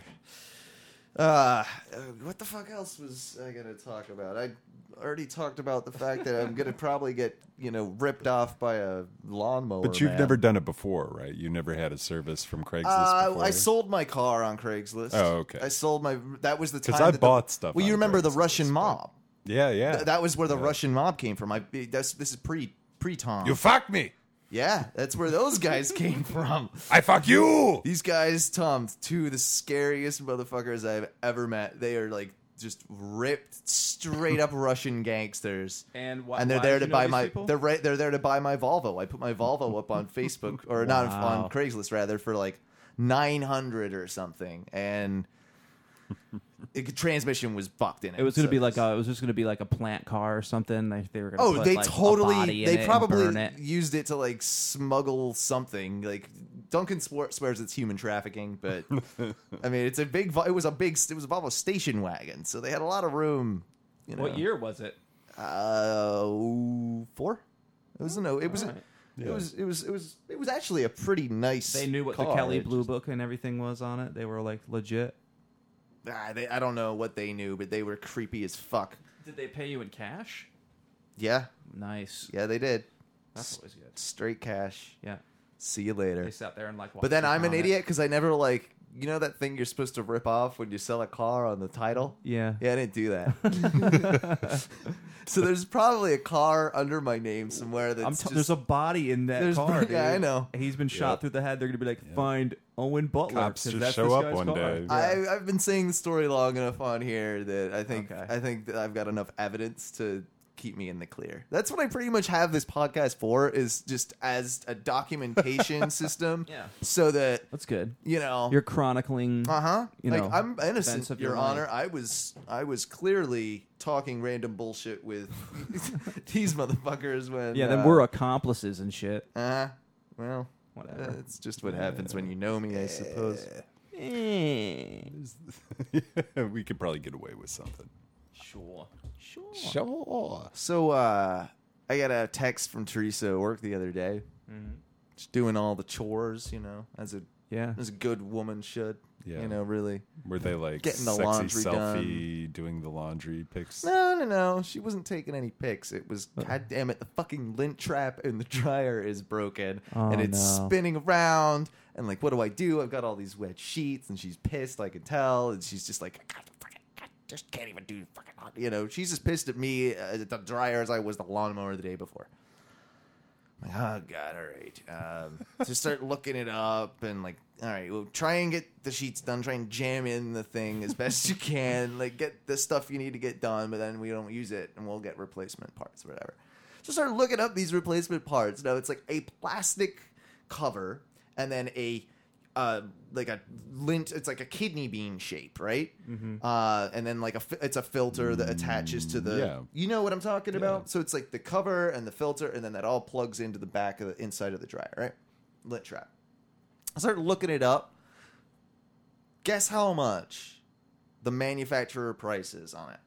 Uh, what the fuck else was I gonna talk about? I already talked about the fact that I'm gonna probably get you know ripped off by a lawnmower. But you've man. never done it before, right? You never had a service from Craigslist Uh, before? I sold my car on Craigslist. Oh, okay. I sold my. That was the time. 'Cause I that the- bought stuff Well, you on remember the Craigslist, Russian but- mob? Yeah, yeah. Th- That was where the Yeah. Russian mob came from. I. That's, this is pre pre Tom. You fuck me. Yeah, that's where those guys came from. I fuck you. These guys, Tom, two of the scariest motherfuckers I've ever met. They are like just ripped, straight up Russian gangsters. And wh- and they're why there did to you know buy these my. people? They're right. They're there to buy my Volvo. I put my Volvo up on Facebook or not Wow. on Craigslist rather for like nine hundred or something, and it, transmission was fucked in it. It was going to so be like it's- a, it was just going to be like a plant car or something. They, they were going to Oh, put they like, a totally. body in They it and probably burn it. used it to like smuggle something. Like Duncan swar- swears it's human trafficking, but I mean, it's a big. Vo- It was a big. It was a Volvo station wagon, so they had a lot of room. You know, What year was it? Uh, four. It was no. It was. Alright. It Yeah. was. It was. It was. It was actually a pretty nice. They knew what car. the Kelly It Blue just- Book and everything was on it. They were like legit. Ah, they, I don't know what they knew, but they were creepy as fuck. Did they pay you in cash? Yeah. Nice. Yeah, they did. That's always good. Straight cash. Yeah. See you later. They sat there and like. But then watched I'm you an count it. idiot because I never like you know that thing you're supposed to rip off when you sell a car on the title. Yeah. Yeah, I didn't do that. So there's probably a car under my name somewhere that's I'm t- just, there's a body in that There's- car. yeah, I dude. know. He's been shot Yep. through the head. They're gonna be like, find Owen Butler. Cops 'cause just that's show this up guy's one car. day. Yeah. I, I've been saying the story long enough on here that I think Okay. I think that I've got enough evidence to keep me in the clear. That's what I pretty much have this podcast for, is just as a documentation system. Yeah. So that That's good. you know You're chronicling. Uh huh. you Like know, I'm events innocent, of Your your Honor. life. I was I was clearly talking random bullshit with these motherfuckers when. yeah, uh, then we're accomplices and shit. Uh, well, Whatever. uh, it's just what happens when you know me, I suppose. Eh. We could probably get away with something. Sure. Sure. Sure. So uh, I got a text from Teresa at work the other day. Mhm. Just doing all the chores, you know, as a Yeah. as a good woman should. Yeah. You know, really. Were they like Getting the sexy laundry selfie, doing the laundry pics? No, no, no. She wasn't taking any pics. It was, Uh. God damn it, the fucking lint trap in the dryer is broken. Oh, and it's no. spinning around. And, like, what do I do? I've got all these wet sheets, and she's pissed, I can tell. And she's just like, I fucking, I just can't even do fucking, you know, she's as pissed at me uh, at the dryer as I was the lawnmower the day before. I'm like, oh, God, all right. Um, so start looking it up and, like, all right, well, try and get the sheets done. Try and jam in the thing as best you can. Like, get the stuff you need to get done, but then we don't use it, and we'll get replacement parts or whatever. So start looking up these replacement parts. Now, it's like a plastic cover and then a, uh, like a lint, it's like a kidney bean shape, right? Mm-hmm. Uh, and then, like, a, fi- it's a filter that attaches to the, yeah. you know what I'm talking Yeah. about? So it's like the cover and the filter, and then that all plugs into the back of the inside of the dryer, right? Lint trap. I started looking it up. Guess how much the manufacturer price is on it?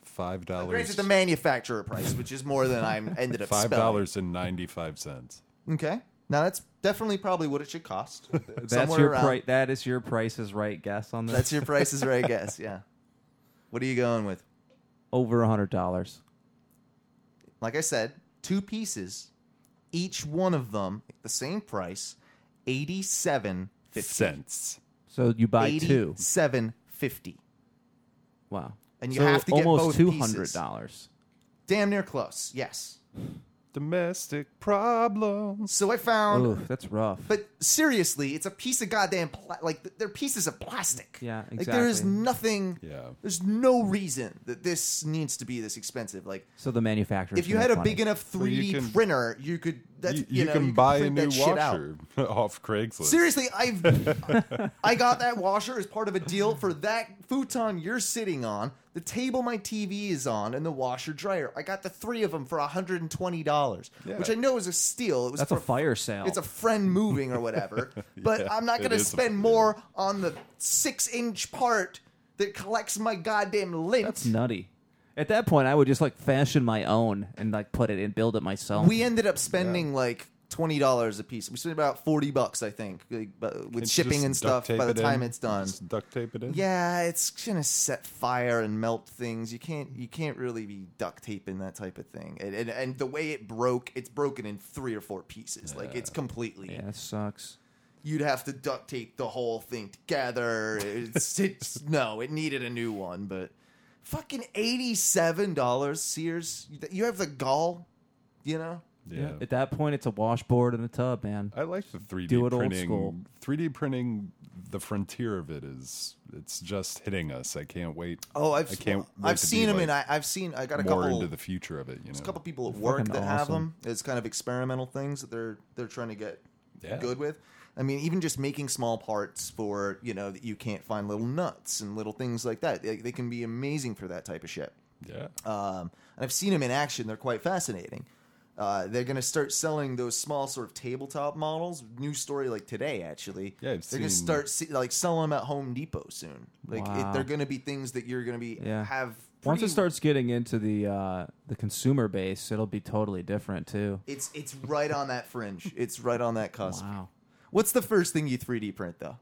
Five dollars. Granted, the manufacturer price, which is more than I ended up Five spelling. dollars and ninety-five cents. Okay. Now that's definitely probably what it should cost. That's Somewhere your around- pri- That is your Price is Right guess on this. That's your Price is Right guess. Yeah. What are you going with? Over a hundred dollars. Like I said, two pieces, each one of them the same price, eighty-seven fifty. Cents. So you buy two. Eighty-seven fifty. Wow. And you So have to get almost both two pieces. hundred dollars. Damn near close. Yes. Domestic problems. So I found. Ooh, that's rough. But seriously, it's a piece of goddamn pla- like they're pieces of plastic. Yeah, Like there is exactly. nothing. Yeah. There's no reason that this needs to be this expensive. Like So the manufacturer. if you had a big enough three D you can- printer, you could. That's, You, you, you know, can you could buy a print new that shit out. washer off Craigslist. Seriously, I've I got that washer as part of a deal for that futon you're sitting on, the table my T V is on, and the washer dryer. I got the three of them for one hundred twenty dollars, Yeah. which I know is a steal. It was That's for a fire sale. It's a friend moving or whatever. But Yeah, I'm not it going to is a- spend more on the six inch part that collects my goddamn lint. That's nutty. At that point, I would just like fashion my own and like put it and build it myself. We ended up spending like twenty dollars a piece. We spent about forty bucks, I think, like, but with Can't you shipping just and stuff. duct tape By the it time in? it's done, Just duct tape it in. yeah, it's gonna set fire and melt things. You can't, you can't really be duct taping that type of thing. And, and, and the way it broke, it's broken in three or four pieces. Like it's completely. yeah, it sucks. You'd have to duct tape the whole thing together. It's, it's no, it needed a new one, but fucking eighty-seven dollars, Sears. You have the gall, you know. Yeah. At that point, it's a washboard in a tub, man. I like the three D Do it old printing. school. three D printing, the frontier of it is it's just hitting us. I can't wait. Oh, I've I can't wait I've to seen be, them, like, and I, I've seen I got a more couple. into the future of it. You know, There's a couple people at They're work fucking that have awesome. them as kind of experimental things that they're they're trying to get Yeah. good with. I mean, even just making small parts for you know that you can't find little nuts and little things like that. They, they can be amazing for that type of shit. Yeah. Um, and I've seen them in action. They're quite fascinating. Uh, they're going to start selling those small sort of tabletop models. New story like today, actually. Yeah, I've they're going to seen- start see, like selling them at Home Depot soon. Like Wow. it, they're going to be things that you're going to be Yeah. have. Once pretty- it starts getting into the uh, the consumer base, it'll be totally different too. It's it's right on that fringe. It's right on that cusp. Wow. What's the first thing you three D print though?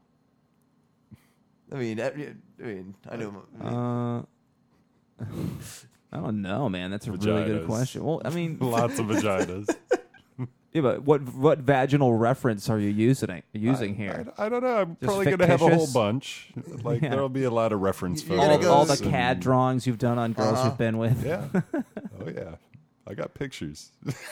I mean, I, I mean, I know. Uh, I don't know, man. That's a really good Vaginas. question. Well, I mean, Lots of vaginas. yeah, but what what vaginal reference are you using using here? I, I don't know. I'm Just probably going to have a whole fictitious? bunch. Like Yeah. there'll be a lot of reference You're all, gonna photos. go- all the and- C A D drawings you've done on girls Uh-huh. you've been with, Yeah. Oh yeah. I got pictures.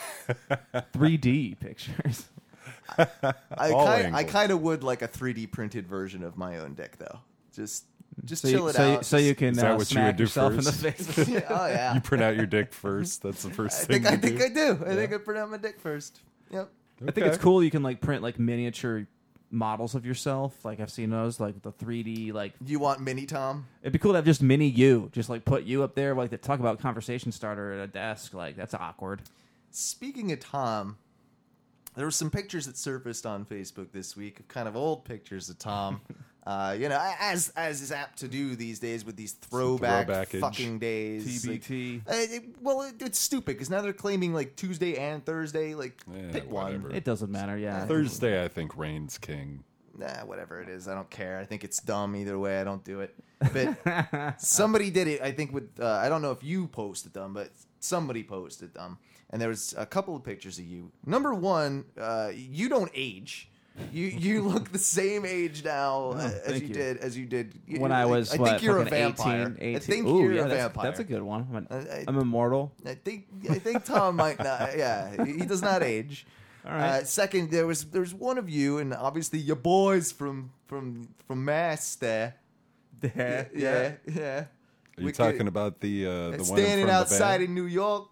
three D pictures. I All kind I angles. kind of would like a three D printed version of my own dick though. Just just So chill you, it so, you- out. so you Just- can Is that uh, what you smack would do yourself in the first? face. Yeah, oh yeah. You print out your dick first. That's the I first thing think I you think do. I do. I think I print out my dick first. Yep. I think it's Okay. cool. You can like print like miniature models of yourself. Like I've seen those, like the three D. Like Do you want mini Tom? it'd be cool to have just mini you, just like put you up there, like to talk about conversation starter at a desk. Like that's awkward. Speaking of Tom, there were some pictures that surfaced on Facebook this week of kind of old pictures of Tom. uh, you know, as as is apt to do these days with these throwback throwbackage. fucking days. T B Like, T. uh, it- well, it, it's stupid because now they're claiming like Tuesday and Thursday. Like, Yeah, pick one. whatever. It doesn't matter. Yeah. Thursday, I think reigns king. Nah, whatever it is, I don't care. I think it's dumb either way. I don't do it. But somebody did it. I think with uh, I don't know if you posted them, but somebody posted them, and there was a couple of pictures of you. Number one, uh, you don't age. You you look the same age now uh, as thank you, you. did as you did you- When I like, was I what, think you're a fucking vampire. eighteen, eighteen. I think Ooh, you're yeah, a that's, vampire. That's a good one. I'm, I- I- I'm immortal. I think I think Tom might not. Yeah, he does not age. All right. Uh, second, there was there was one of you, and obviously your boys from from from Mass there. Yeah, yeah, yeah. Are you We talking could- about the uh, the one in standing front outside of the in New York.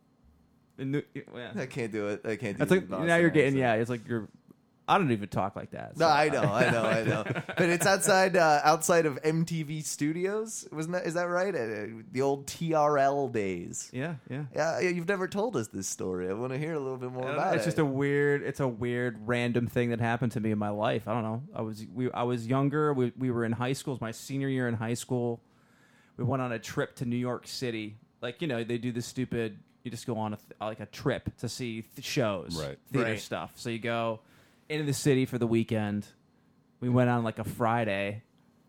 In New- yeah. I can't do it. I can't do That's the like Boston now you're getting accent. yeah. It's like you're. I don't even talk like that. No, so- I know, I know, I know. But it's outside uh, outside of M T V Studios. Wasn't that? Is that right? Uh, the old T R L days. Yeah, yeah. Yeah, you've never told us this story. I want to hear a little bit more I don't about know, it. it's just a weird. It's a weird, random thing that happened to me in my life. I don't know. I was we. I was younger. We we were in high school. It was my senior year in high school. we went on a trip to New York City. Like, you know, they do this stupid, you just go on a th- like a trip to see th- shows, Right. theater Right. stuff. So you go into the city for the weekend. We went on like a Friday,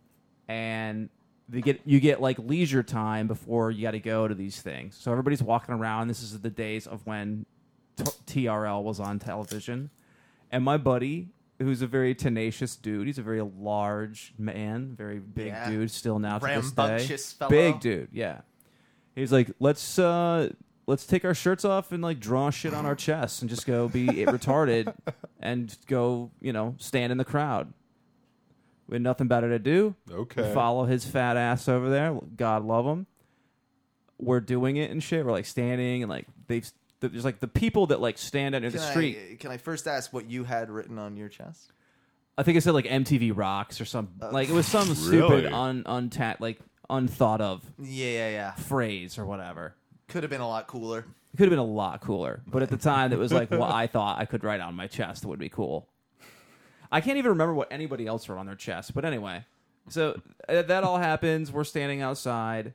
and they get you get like leisure time before you got to go to these things. So everybody's walking around. This is the days of when t- T R L was on television, and my buddy, who's a very tenacious dude, he's a very large man, very big Yeah. dude, still now to this day, Rambunctious fellow. big dude, yeah. He's like, let's uh, let's take our shirts off and like draw shit on our chests and just go be retarded and go, you know, stand in the crowd. We had nothing better to do. Okay. We follow his fat ass over there. God love him. We're doing it and shit. We're like standing and like they've there's like the people that like stand under Can the I, street. can I first ask what you had written on your chest? I think I said like M T V Rocks or some Uh, like it was some Really? stupid un untat like unthought of Yeah, yeah, yeah. phrase or whatever. Could have been a lot cooler. It could have been a lot cooler, but at the time it was like what I thought I could write on my chest would be cool. I can't even remember what anybody else wrote on their chest, but anyway. So uh, that all happens. We're standing outside,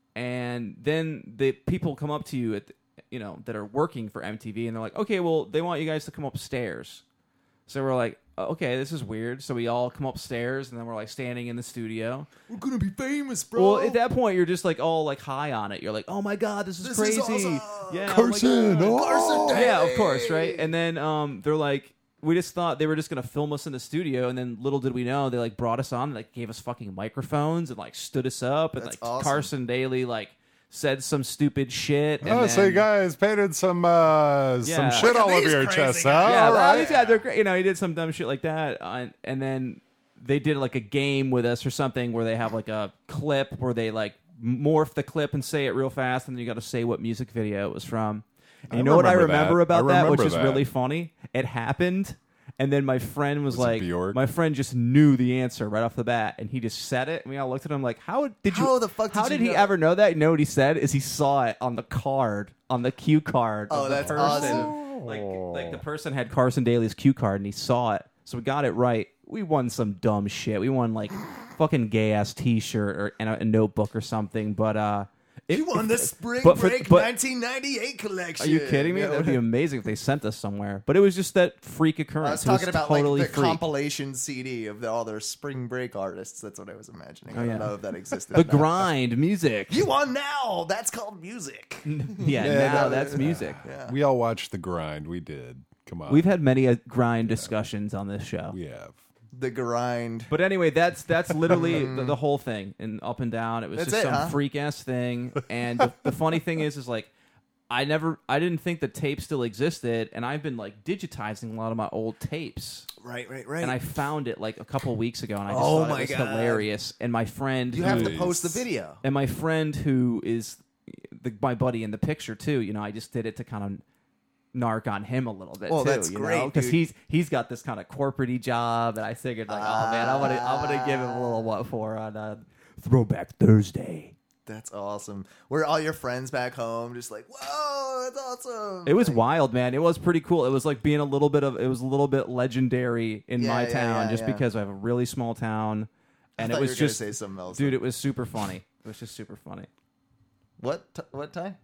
and then the people come up to you at the, you know that are working for M T V, and they're like, "Okay, well, they want you guys to come upstairs." So we're like, "Okay, this is weird." So we all come upstairs, and then we're like standing in the studio. We're gonna be famous, bro. Well, at that point, you're just like all like high on it. You're like, "Oh my god, this is This crazy!" is awesome. Yeah, Carson, oh my God. oh! Carson Yeah, of Daly. course, right? And then um, they're like, we just thought they were just gonna film us in the studio, and then little did we know they like brought us on, and, like gave us fucking microphones and like stood us up, and That's like awesome. Carson Daly like said some stupid shit. And Oh, then, so you guys painted some uh, Yeah. some shit Look at all over these your crazy chest, huh? guys. yeah, All but right. these guys are great. You know, he did some dumb shit like that, uh, and then they did like a game with us or something where they have like a clip where they like morph the clip and say it real fast, and then you got to say what music video it was from. And I you know what I remember remember that. about I that, which remember is that. really funny? It happened, and then my friend was, Was it like, Bjork? my friend just knew the answer right off the bat, and he just said it, and we all looked at him like, how did you? How the fuck did How you did he know? ever know that? You know what he said? Is he saw it on the card, on the cue card. Oh, of the that's person. awesome. Like, like the person had Carson Daly's cue card, and he saw it, so we got it right. We won some dumb shit. We won like fucking gay ass T-shirt or and a, a notebook or something. But uh, if, You won if- the Spring but for- Break but- nineteen ninety-eight collection. Are you kidding me? Yeah. That would be amazing if they sent us somewhere. But it was just that freak occurrence. I was It was talking about totally like the freak. compilation C D of the, all their Spring Break artists. That's what I was imagining. I Oh, don't yeah. know if that existed. The or not. grind music. You won now. That's called music. yeah, Yeah, now no, that's music. Yeah. We all watched The Grind. We did. Come on. We've had many uh, grind discussions on this show. We have. The grind. But anyway, that's that's literally the, the whole thing, and up and down. It was That's just it, some huh? freak ass thing. And the, the funny thing is, is like, I never, I didn't think the tape still existed, and I've been like digitizing a lot of my old tapes, Right, right, right. and I found it like a couple weeks ago, and I just Oh thought my it was God. hilarious. And my friend, you who, have to Please. post the video. and my friend who is the, my buddy in the picture too. You know, I just did it to kind of narc on him a little bit. Well, too, that's you great, because dude. he's he's got this kind of corporate-y job, and I figured like, oh man, I'm gonna I'm gonna give him a little what for on uh, Throwback Thursday. That's awesome. Were all your friends back home just like, whoa, that's awesome? It was Like, wild, man. It was pretty cool. It was like being a little bit of it was a little bit legendary in Yeah, my yeah, town, yeah, just yeah. because I have a really small town, I and thought it was you were gonna just say something else. dude. It was super funny. It was just super funny. What? T- what time?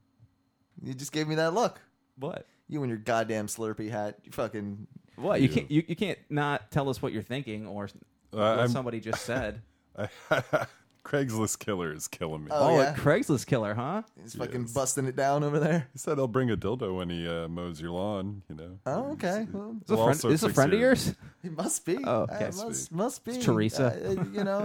You just gave me that look. What? You and your goddamn Slurpee hat. You fucking. What? You can't you, you can't not tell us what you're thinking or Uh, what I'm- somebody just said. Craigslist killer is killing me. Oh, Oh, yeah? a Craigslist killer, huh? He's fucking Yes. busting it down over there. He said he'll bring a dildo when he uh, mows your lawn. You know. Oh, okay. Well, Is this a Well, friend, also is this a friend of six-year. yours? it must be. Oh, Uh, okay. it must, must be. It's Teresa. Uh, you know.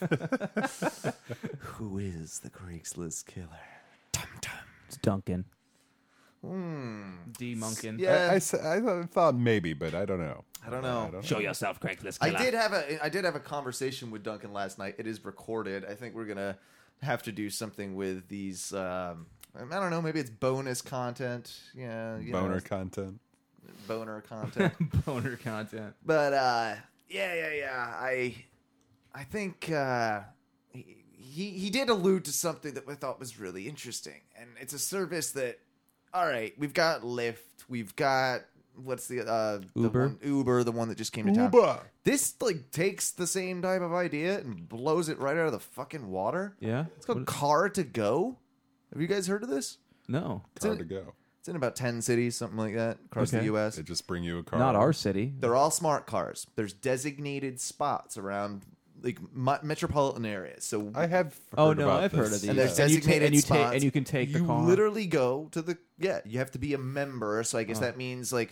I- Who is the Craigslist killer? Tum tum. It's Duncan. Hmm. D Munkin. Yeah. I, I, s- I th- thought maybe, but I don't know. I don't know. I don't Show yourself, Craigslist I killer. did have a I did have a conversation with Duncan last night. It is recorded. I think we're gonna have to do something with these. Um, I don't know. Maybe it's bonus content. Yeah, you Boner know, content. boner content. Boner content. But uh, yeah, yeah, yeah. I I think uh, he, he he did allude to something that I thought was really interesting, and it's a service that. All right, we've got Lyft, we've got what's the uh the Uber? one, Uber, the one that just came to town. Uber. This like takes the same type of idea and blows it right out of the fucking water. Yeah. It's called Car to Go. Have you guys heard of this? No. Car in- to go. It's in about ten cities, something like that, across Okay. the U S. They just bring you a car. Not our city. They're all smart cars. There's designated spots around like me- metropolitan areas. So I have. Heard Oh, no, about I've heard this. of these. and there's And you ta- designated and you ta- spots. and you can take the you car. literally go to the yeah. You have to be a member, so I guess Oh. that means like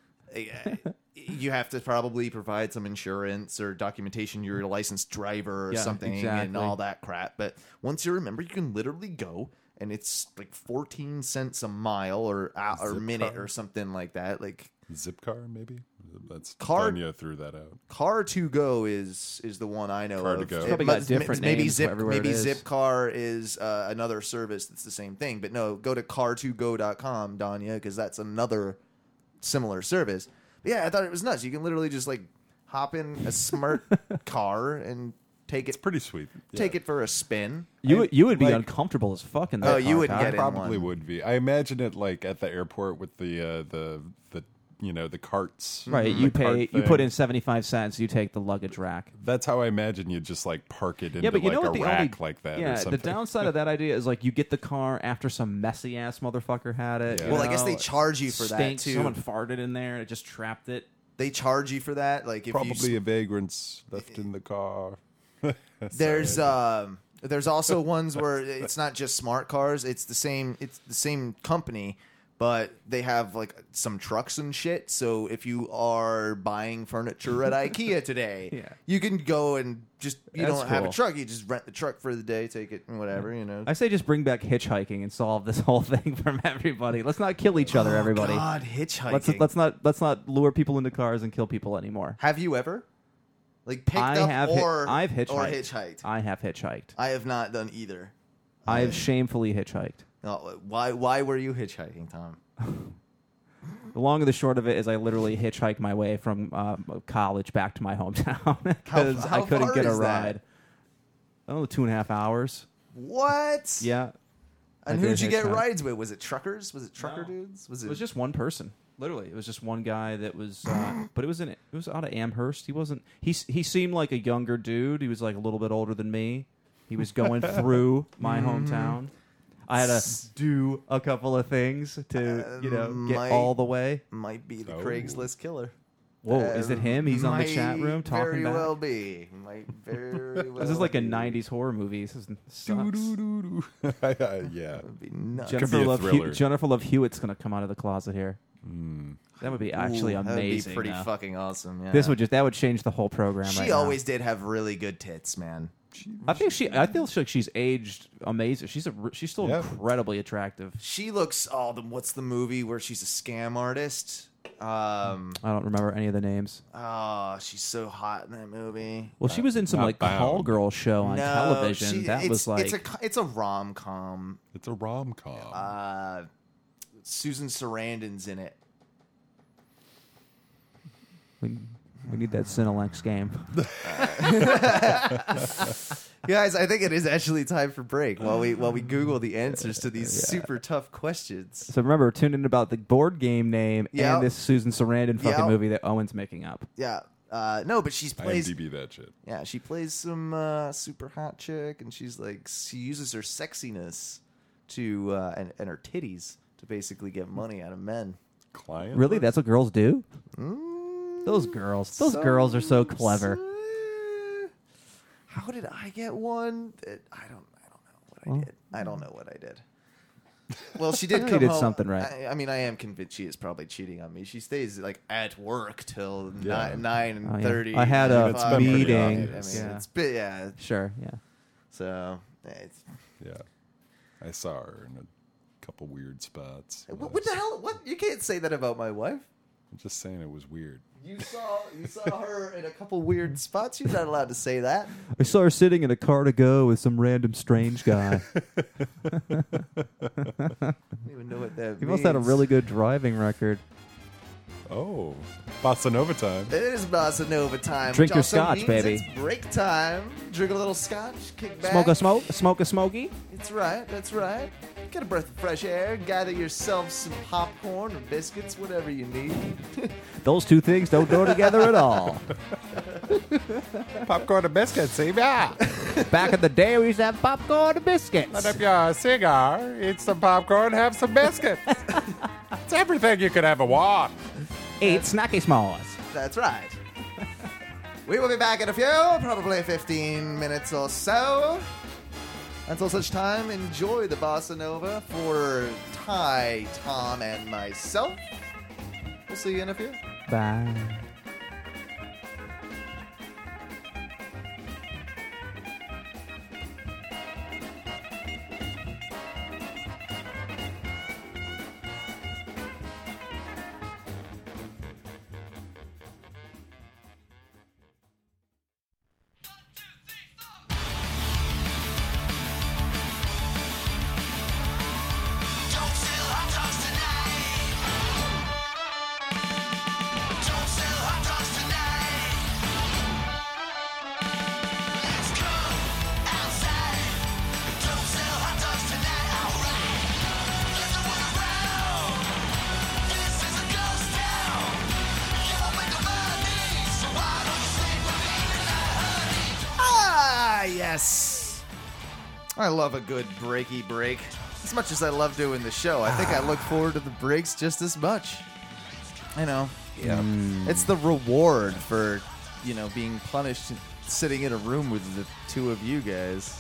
eh, you have to probably provide some insurance or documentation. You're a licensed driver or Yeah, something, and exactly. all that crap. But once you're a member, you can literally go, and it's like fourteen cents a mile or uh, or Zip minute car? or something like that. Like Zip car, maybe. That's Car- Tanya threw that out. Car to Go is is the one I know Car of. to Go. It Probably got must- different maybe names Zip everywhere it maybe is. Zipcar is uh, another service that's the same thing. But no, go to car to go dot com, Danya, because that's another similar service. But yeah, I thought it was nuts. You can literally just like hop in a smart car and take it Pretty sweet. Yeah. take it for a spin. You would- you would be like- uncomfortable as fuck in that. Oh, you car, wouldn't Kyle. get in Probably one. would be. I imagine it like at the airport with the uh, the the you know the carts. Right, the you cart pay. You thing. put in seventy five cents. You take the luggage rack. That's how I imagine you just like park it into Yeah, but you like know what a the rack only like that. yeah or the something. downside of that idea is like you get the car after some messy ass motherfucker had it. Yeah. you Well, I guess know, they charge you for that stinks, too. Someone farted in there and it just trapped it. They charge you for that. Like if Probably you a vagrant's left in the car. There's Sorry. um there's also ones where it's not just smart cars, it's the same it's the same company, but they have like some trucks and shit. So if you are buying furniture at IKEA today, Yeah. you can go and just you That's don't have a cool. truck, you just rent the truck for the day, take it and whatever, you know. I say just bring back hitchhiking and solve this whole thing from everybody. Let's not kill each other, everybody. Oh, God, hitchhiking. Let's let's not let's not lure people into cars and kill people anymore. Have you ever like picked I up have hit- or I've hitchhiked. or hitchhiked? I have hitchhiked. I have not done either. I have shamefully hitchhiked. No, why why were you hitchhiking, Tom? The long and the short of it is I literally hitchhiked my way from uh, college back to my hometown because how I couldn't far get a is that? ride. Oh, two and a half hours. What? Yeah. I And did who'd you get hitchhike. rides with? Was it truckers? Was it trucker No. dudes? Was It it? was just one person. Literally, it was just one guy that was, uh, but it was in it was out of Amherst. He wasn't. He s- he seemed like a younger dude. He was like a little bit older than me. He was going through my hometown. I had to do a couple of things to you know get might- all the way. might be the Oh. Craigslist killer. Whoa, is it him? He's on the Might chat room talking Very back. well be. Might very well. This is like a be. nineties horror movie. This is sucks. Doo-doo-doo-doo. yeah. Would be nuts. Could Jennifer be a Love, Hew- thriller. Jennifer Love Hewitt's gonna come out of the closet here. Mm. That would be actually Ooh, amazing. That would be pretty though. fucking awesome. Yeah. This would just that would change the whole program. She right now. always did have really good tits, man. I think she. I feel like she's aged amazing. She's a. She's still Yeah. incredibly attractive. She looks. Oh, the, what's the movie where she's a scam artist? Um. I don't remember any of the names. Oh, she's so hot in that movie. Well, she was in some Not like Bound. call girl show on no, television. she- that it's, was like it's a co- it's a rom com. It's a rom com. Uh, Susan Sarandon's in it. we, we need that Cinelex game. Guys, I think it is actually time for break while we while we Google the answers to these Yeah. super tough questions. So remember, tune in about the board game name Yeah. and this Susan Sarandon fucking Yeah. movie that Owen's making up. Yeah. Uh, no, but she's plays. IMDb that shit. Yeah, she plays some uh, super hot chick, and she's like she uses her sexiness to uh, and and her titties to basically get money out of men. Client. Really, that's what girls do. Mm, Those girls. Those some- girls are so clever. some- How did I get one? That- I don't. I don't know what I Well- did. I don't know what I did. Well, she did You come did home. something right. I, I mean, I am convinced she is probably cheating on me. She stays like at work till Yeah. nine, nine and Oh, yeah. thirty. I had a It's been pretty meeting. I mean, obvious. Yeah. it's been, yeah. Sure. Yeah. So, it's, Yeah. I saw her in a couple weird spots. what, what the hell? What you can't say that about my wife. I'm just saying it was weird. You saw you saw her in a couple weird spots. You're not allowed to say that. I saw her sitting in a car to go with some random strange guy. I don't even know what that He means. must have had a really good driving record. Oh. Bossa Nova time. It is Bossa Nova time. Drink which your also scotch, means baby. It's break time. Drink a little scotch, kick back. Smoke a smoke, smoke a smoky. That's right, that's right. Get a breath of fresh air. Gather yourself some popcorn or biscuits, whatever you need. Those two things don't go together at all. Popcorn and biscuits, see? Yeah. Back in the day, we used to have popcorn and biscuits. Light up your cigar, eat some popcorn, have some biscuits. It's everything you could ever want. Eat snacky s'mores. That's right. We will be back in a few, probably fifteen minutes or so. Until such time, enjoy the Bossa Nova for Ty, Tom, and myself. We'll see you in a few. Bye. Ah, yes. I love a good breaky break. As much as I love doing the show, I think I look forward to the breaks just as much. I know. Yeah. It's the reward for, you know, being punished sitting in a room with the two of you guys.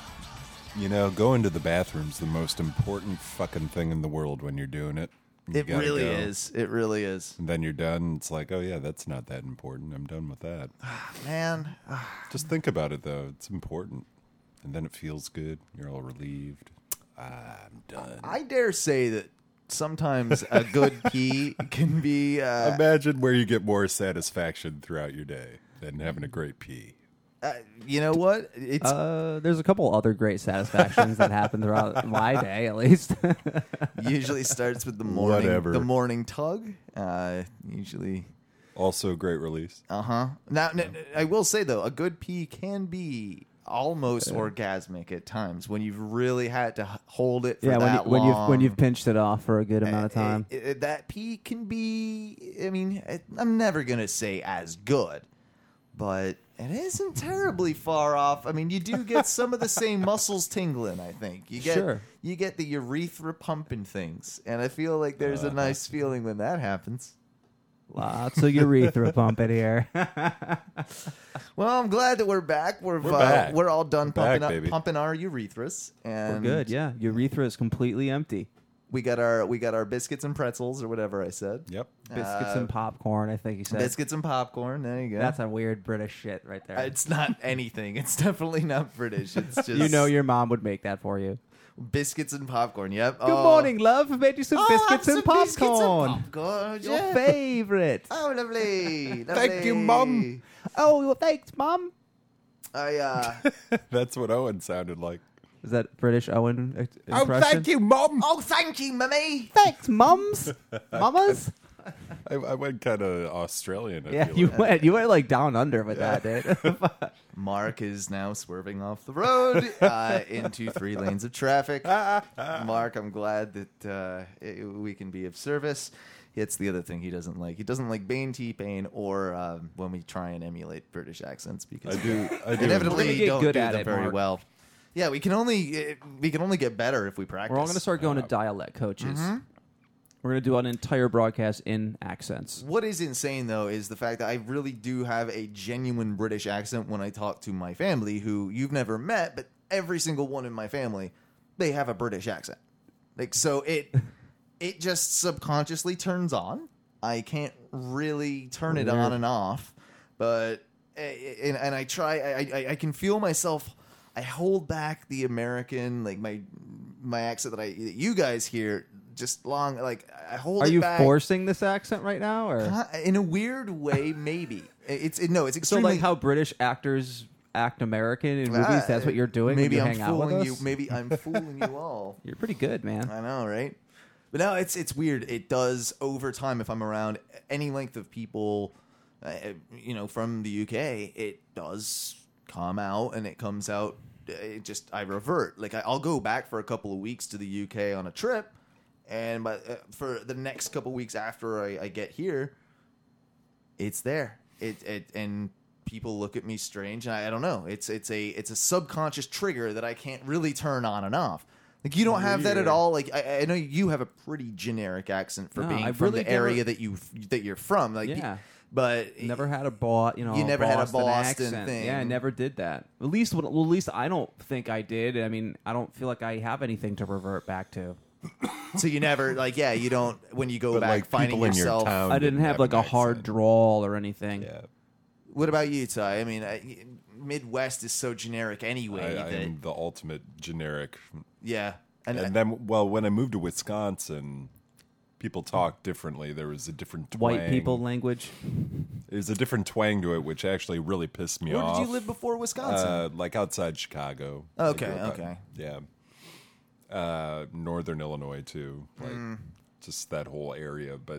You know, going to the bathroom's the most important fucking thing in the world when you're doing it. You It gotta really go. is. It really is. And then you're done. It's like, oh, yeah, that's not that important. I'm done with that. Man, Just think about it, though. It's important. And then it feels good. You're all relieved. Ah, I'm done. I dare say that sometimes a good pee can be... Uh, Imagine where you get more satisfaction throughout your day than having a great pee. uh, you know what? It's Uh, there's a couple other great satisfactions that happen throughout my day, at least. usually starts with the morning, Whatever. the morning tug. Uh, usually... Also, a great release. Uh-huh. Now, n- n- I will say, though, a good pee can be almost orgasmic at times when you've really had to h- hold it for yeah, when, you, that when long. you've when you've pinched it off for a good amount of time. It- it- that pee can be, I mean, it, I'm never going to say as good, but it isn't terribly far off. I mean, you do get some of the same muscles tingling, I think. You get Sure. you get the urethra pumping things, and I feel like there's a nice feeling when that happens. Lots of urethra pumping here. Well, I'm glad that we're back. We're We're uh, back. we're all done We're pumping back, up, baby. pumping our urethras, We're and good, yeah. Urethra is completely empty. we got our we got our biscuits and pretzels or whatever I said. Yep. Biscuits Uh, and popcorn, I think you said. Biscuits and popcorn. There you go. That's a weird British shit right there. It's not anything. It's definitely not British. It's just you know your mom would make that for you. biscuits and popcorn. Yep. Good morning, love. I made you some biscuits and popcorn. popcorn. Your yeah. favorite. Oh, lovely. Thank you, lovely. Mum. Oh, well, thanks, Mom. I uh. That's what Owen sounded like. Is that British Owen ex- Oh, impression? thank you, Mum. oh, thank you, mummy. Thanks, mums. Mamas. I, I went kind of Australian. I Yeah, feel you like. went. You went like down under with that, dude. Mark is now swerving off the road uh, into three lanes of traffic. Mark, I'm glad that uh, it, we can be of service. It's the other thing he doesn't like. He doesn't like Bane T-Pain or um, when we try and emulate British accents because I do. I do. inevitably We're gonna we get don't good do at them it, very Mark. well. Yeah, we can only uh, we can only get better if we practice. We're all going to start going to dialect coaches. We're going to do an entire broadcast in accents. What is insane, though, is the fact that I really do have a genuine British accent when I talk to my family, who you've never met, but every single one in my family, they have a British accent. Like, so it it just subconsciously turns on. I can't really turn it on and off, but and, and I try. I, I I can feel myself. I hold back the American, like my my accent that I that you guys hear. Just long, like I hold. Are it you back. forcing this accent right now, or Uh, in a weird way, maybe it's it, no, it's so extremely like how British actors act American in movies? Uh, That's what you're doing. Maybe when you I'm hang out with fooling you. us? Maybe I'm fooling you all. You're pretty good, man. I know, right? But no, it's it's weird. It does over time. If I'm around any length of people, uh, you know, from the U K, it does come out, and it comes out. It just I revert. Like I, I'll go back for a couple of weeks to the U K on a trip, and by, uh, for the next couple of weeks after I, I get here, it's there. It it and people look at me strange. And I, I don't know. It's it's a it's a subconscious trigger that I can't really turn on and off. Like you don't have that at all. Like I, I know you have a pretty generic accent for No, being I from really the area never- that you that you're from. Like Yeah. but Never had a bo- you know, You never had a Boston Boston accent. thing. Yeah, I never did that. At least, when, well, at least I don't think I did. I mean, I don't feel like I have anything to revert back to. So you never like yeah you don't when you go But back like finding people in your yourself. town I didn't have like a an hard accent. drawl or anything. Yeah. What about you, Ty? I mean, I, Midwest is so generic anyway. I, I that, am the ultimate generic. yeah, and, And then, well, when I moved to Wisconsin, people talk differently. There was a different twang. White people language. There's a different twang to it, which actually really pissed me where off. did you live before Wisconsin? Uh, like outside Chicago. Okay, I grew up okay. out- yeah. Uh, Northern Illinois too. Like Mm. just that whole area. But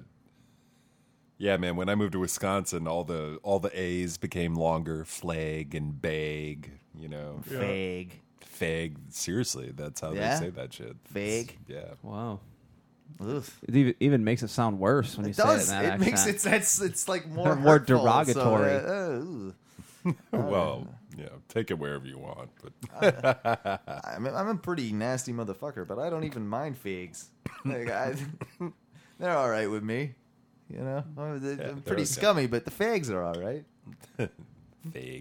yeah, man, when I moved to Wisconsin, all the all the A's became longer. Flag and bag. You know, Vague, fag. Seriously, that's how Yeah? they say that shit. Vague? Yeah. Wow. Oof. It even, even makes it sound worse when you It say it does. in that It accent. makes it. That's it's like more More hurtful, derogatory. So, uh, ooh. Well, yeah, take it wherever you want, but I'm, a, I'm a pretty nasty motherfucker, but I don't even mind figs. Like, I, they're all right with me. You know, I'm, I'm they're pretty okay. scummy, but the fags are all right. fag.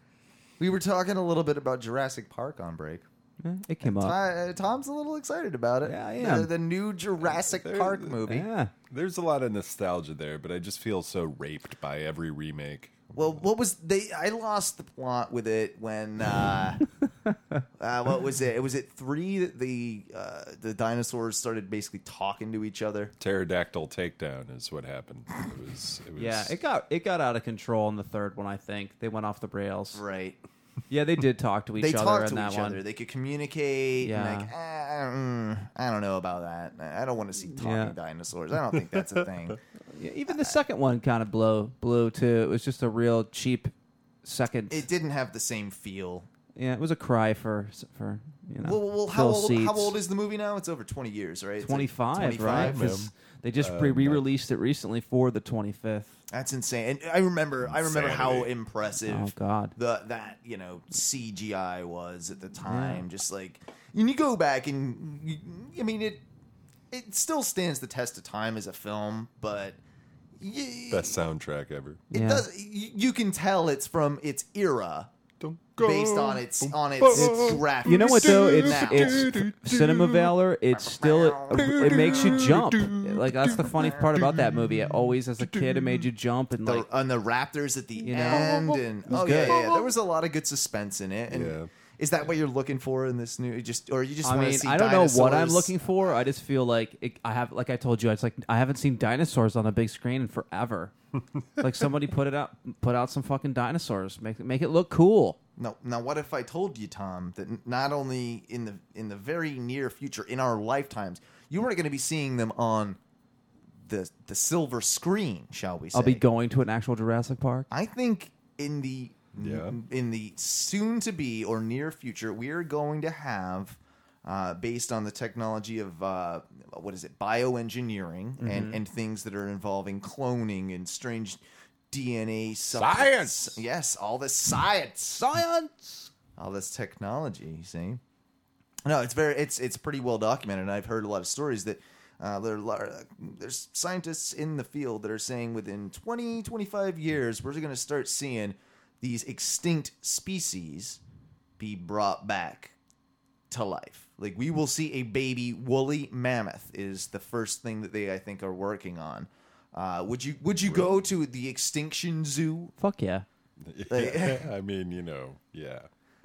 We were talking a little bit about Jurassic Park on break. Yeah, it came up. Ty, uh, Tom's a little excited about it. Yeah, I The, am. the new Jurassic There- Park movie. Yeah. There's a lot of nostalgia there, but I just feel so raped by every remake. Well, what was they? I lost the plot with it when. Uh, uh, what was it? Was it three that the uh, the dinosaurs started basically talking to each other? Pterodactyl takedown is what happened. It was, it was Yeah, it got it got out of control in the third one. I think they went off the rails. Right. Yeah, they did talk to each They other talked in to that each one. other. They could communicate. Yeah. And like, eh, mm, I don't know about that. I don't want to see talking Yeah. dinosaurs. I don't think that's a thing. Yeah, even the second one kind of blew blew too. It was just a real cheap second. It didn't have the same feel. yeah, it was a cry for for you know. Well, well how fill old? seats. How old is the movie now? It's over twenty years, right? It's like twenty-five, right? twenty-five. 'Cause they just Uh, pre re-released it recently for the twenty-fifth. That's insane. And I remember, I remember how Insanity. impressive Oh God. the that you know C G I was at the time. Just like, and you go back and you, I mean it, it still stands the test of time as a film, but y- best soundtrack ever. it Yeah. does. You, you can tell it's from its era Don't based on its on its graphics. You know what though? It's now. it's Cinema Valor. It's still it makes you jump. Like that's the funny part about that movie. It always, as a kid, it made you jump and the, like on the Raptors at the You know? end, and was oh yeah, good. yeah, yeah, there was a lot of good suspense in it. And Yeah. is that what you're looking for in this new? Just or you just I want mean, to see? I don't know what I'm dinosaurs? looking for. I just feel like it, I have, like I told you, it's like I haven't seen dinosaurs on a big screen in forever. Like somebody put it out, put out some fucking dinosaurs, make make it look cool. No, now what if I told you, Tom, that n- not only in the in the very near future, in our lifetimes, you are going to be seeing them on the the silver screen, shall we say? I'll be going to an actual Jurassic Park. I think in the Yeah. in the soon to be or near future, we are going to have, uh, based on the technology of uh, what is it, bioengineering Mm-hmm. and and things that are involving cloning and strange D N A Science! Yes, all this science, Science. all this technology. You see, no, it's very it's it's pretty well documented. And I've heard a lot of stories that. Uh, there are, a lot- there's scientists in the field that are saying within twenty, twenty-five years, we're going to start seeing these extinct species be brought back to life. Like, we will see a baby woolly mammoth is the first thing that they, I think, are working on. Uh, would you would you go to the Extinction Zoo? Fuck yeah. Like- I mean, you know, yeah.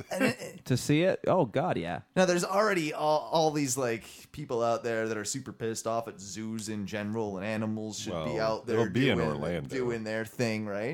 To see it? Oh God, yeah. Now, there's already all, all these like people out there that are super pissed off at zoos in general, and animals should be Well, out there it'll be in doing, Orlando. doing their thing, right?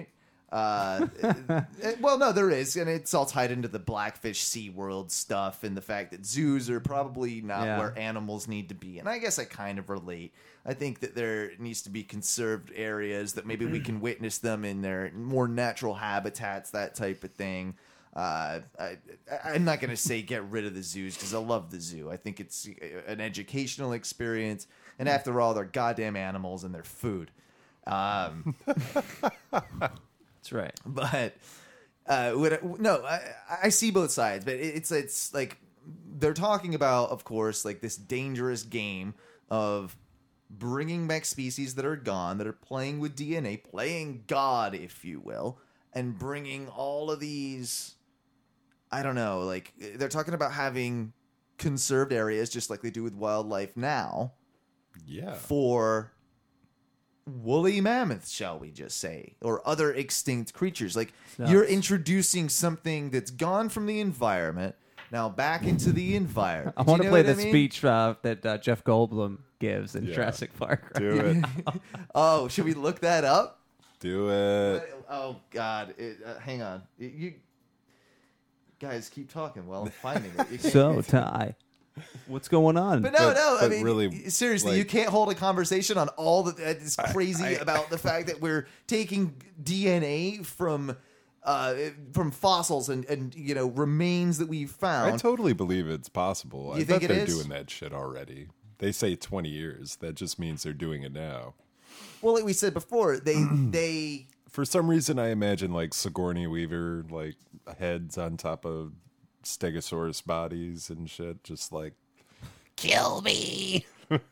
Uh, it- it- well, no, there is, and it's all tied into the Blackfish SeaWorld stuff and the fact that zoos are probably not Yeah. where animals need to be. And I guess I kind of relate. I think that there needs to be conserved areas that maybe we can witness them in their more natural habitats, that type of thing. Uh, I, I'm not going to say get rid of the zoos because I love the zoo. I think it's an educational experience. And after all, they're goddamn animals and they're food. Um, That's right. but uh, what I- no, I, I see both sides. But it- it's it's like they're talking about, of course, like this dangerous game of bringing back species that are gone, that are playing with D N A, playing God, if you will, and bringing all of these. I don't know. Like they're talking about having conserved areas, just like they do with wildlife now, Yeah. for woolly mammoths, shall we just say, or other extinct creatures. Like Nuts. you're introducing something that's gone from the environment now back into the environment. I Do you want to know play what the I mean? speech uh, that uh, Jeff Goldblum gives in Yeah. Jurassic Park. Right? Do it. Oh, should we look that up? Do it. Oh God, it, uh, hang on. It- you guys keep talking while I'm finding it. You can't- So, Ty, what's going on? But no, But- no. I but mean, really, seriously, like- you can't hold a conversation on all that that is crazy I- about the fact that we're taking D N A from uh, from fossils and, and you know remains that we've I found. totally believe it's possible. You I think bet it they're is? doing that shit already. They say twenty years. That just means they're doing it now. Well, like we said before, they they For some reason, I imagine like Sigourney Weaver, like heads on top of Stegosaurus bodies and shit, just like Kill me.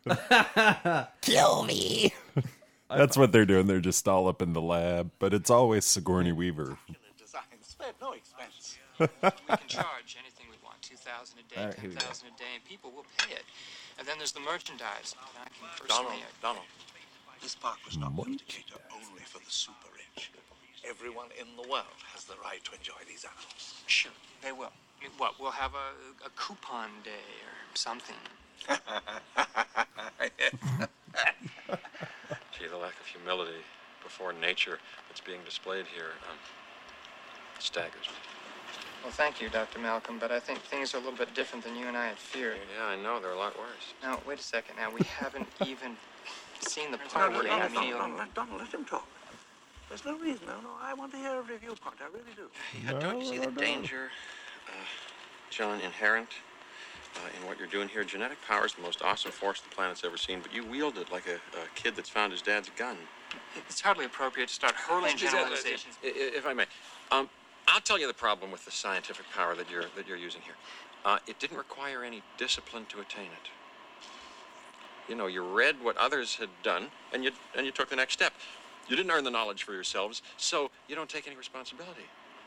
Kill me. that's what they're doing. They're just all up in the lab, but it's always Sigourney Weaver. Design spared no expense. We can charge anything we want, two thousand a day, All right, here ten we go. thousand a day, and people will pay it. And then there's the merchandise. And I can Donald, personally, uh, Donald, this park was not built to cater only for the super rich. Everyone in the world has the right to enjoy these animals. sure, they will. I mean, what? We'll have a, a coupon day or something. Gee, the lack of humility before nature that's being displayed here um, staggers me. Well, thank you, Doctor Malcolm, but I think things are a little bit different than you and I had feared. Yeah, I know. They're a lot worse. Now, wait a second. Now, we haven't even seen the part Donald, yet. I Donald, mean, Donald, you'll- Donald, Donald, let him talk. There's no reason. No, no, I want to hear every viewpoint. I really do. Yeah, don't you see the danger, uh, John, inherent uh, in what you're doing here? Genetic power is the most awesome force the planet's ever seen, but you wield it like a, a kid that's found his dad's gun. it's hardly appropriate to start hurling Excuse- uh, generalizations. i- i- If I may, um, I'll tell you the problem with the scientific power that you're that you're using here. Uh, it didn't require any discipline to attain it. You know, you read what others had done, and you and you took the next step. You didn't earn the knowledge for yourselves, so you don't take any responsibility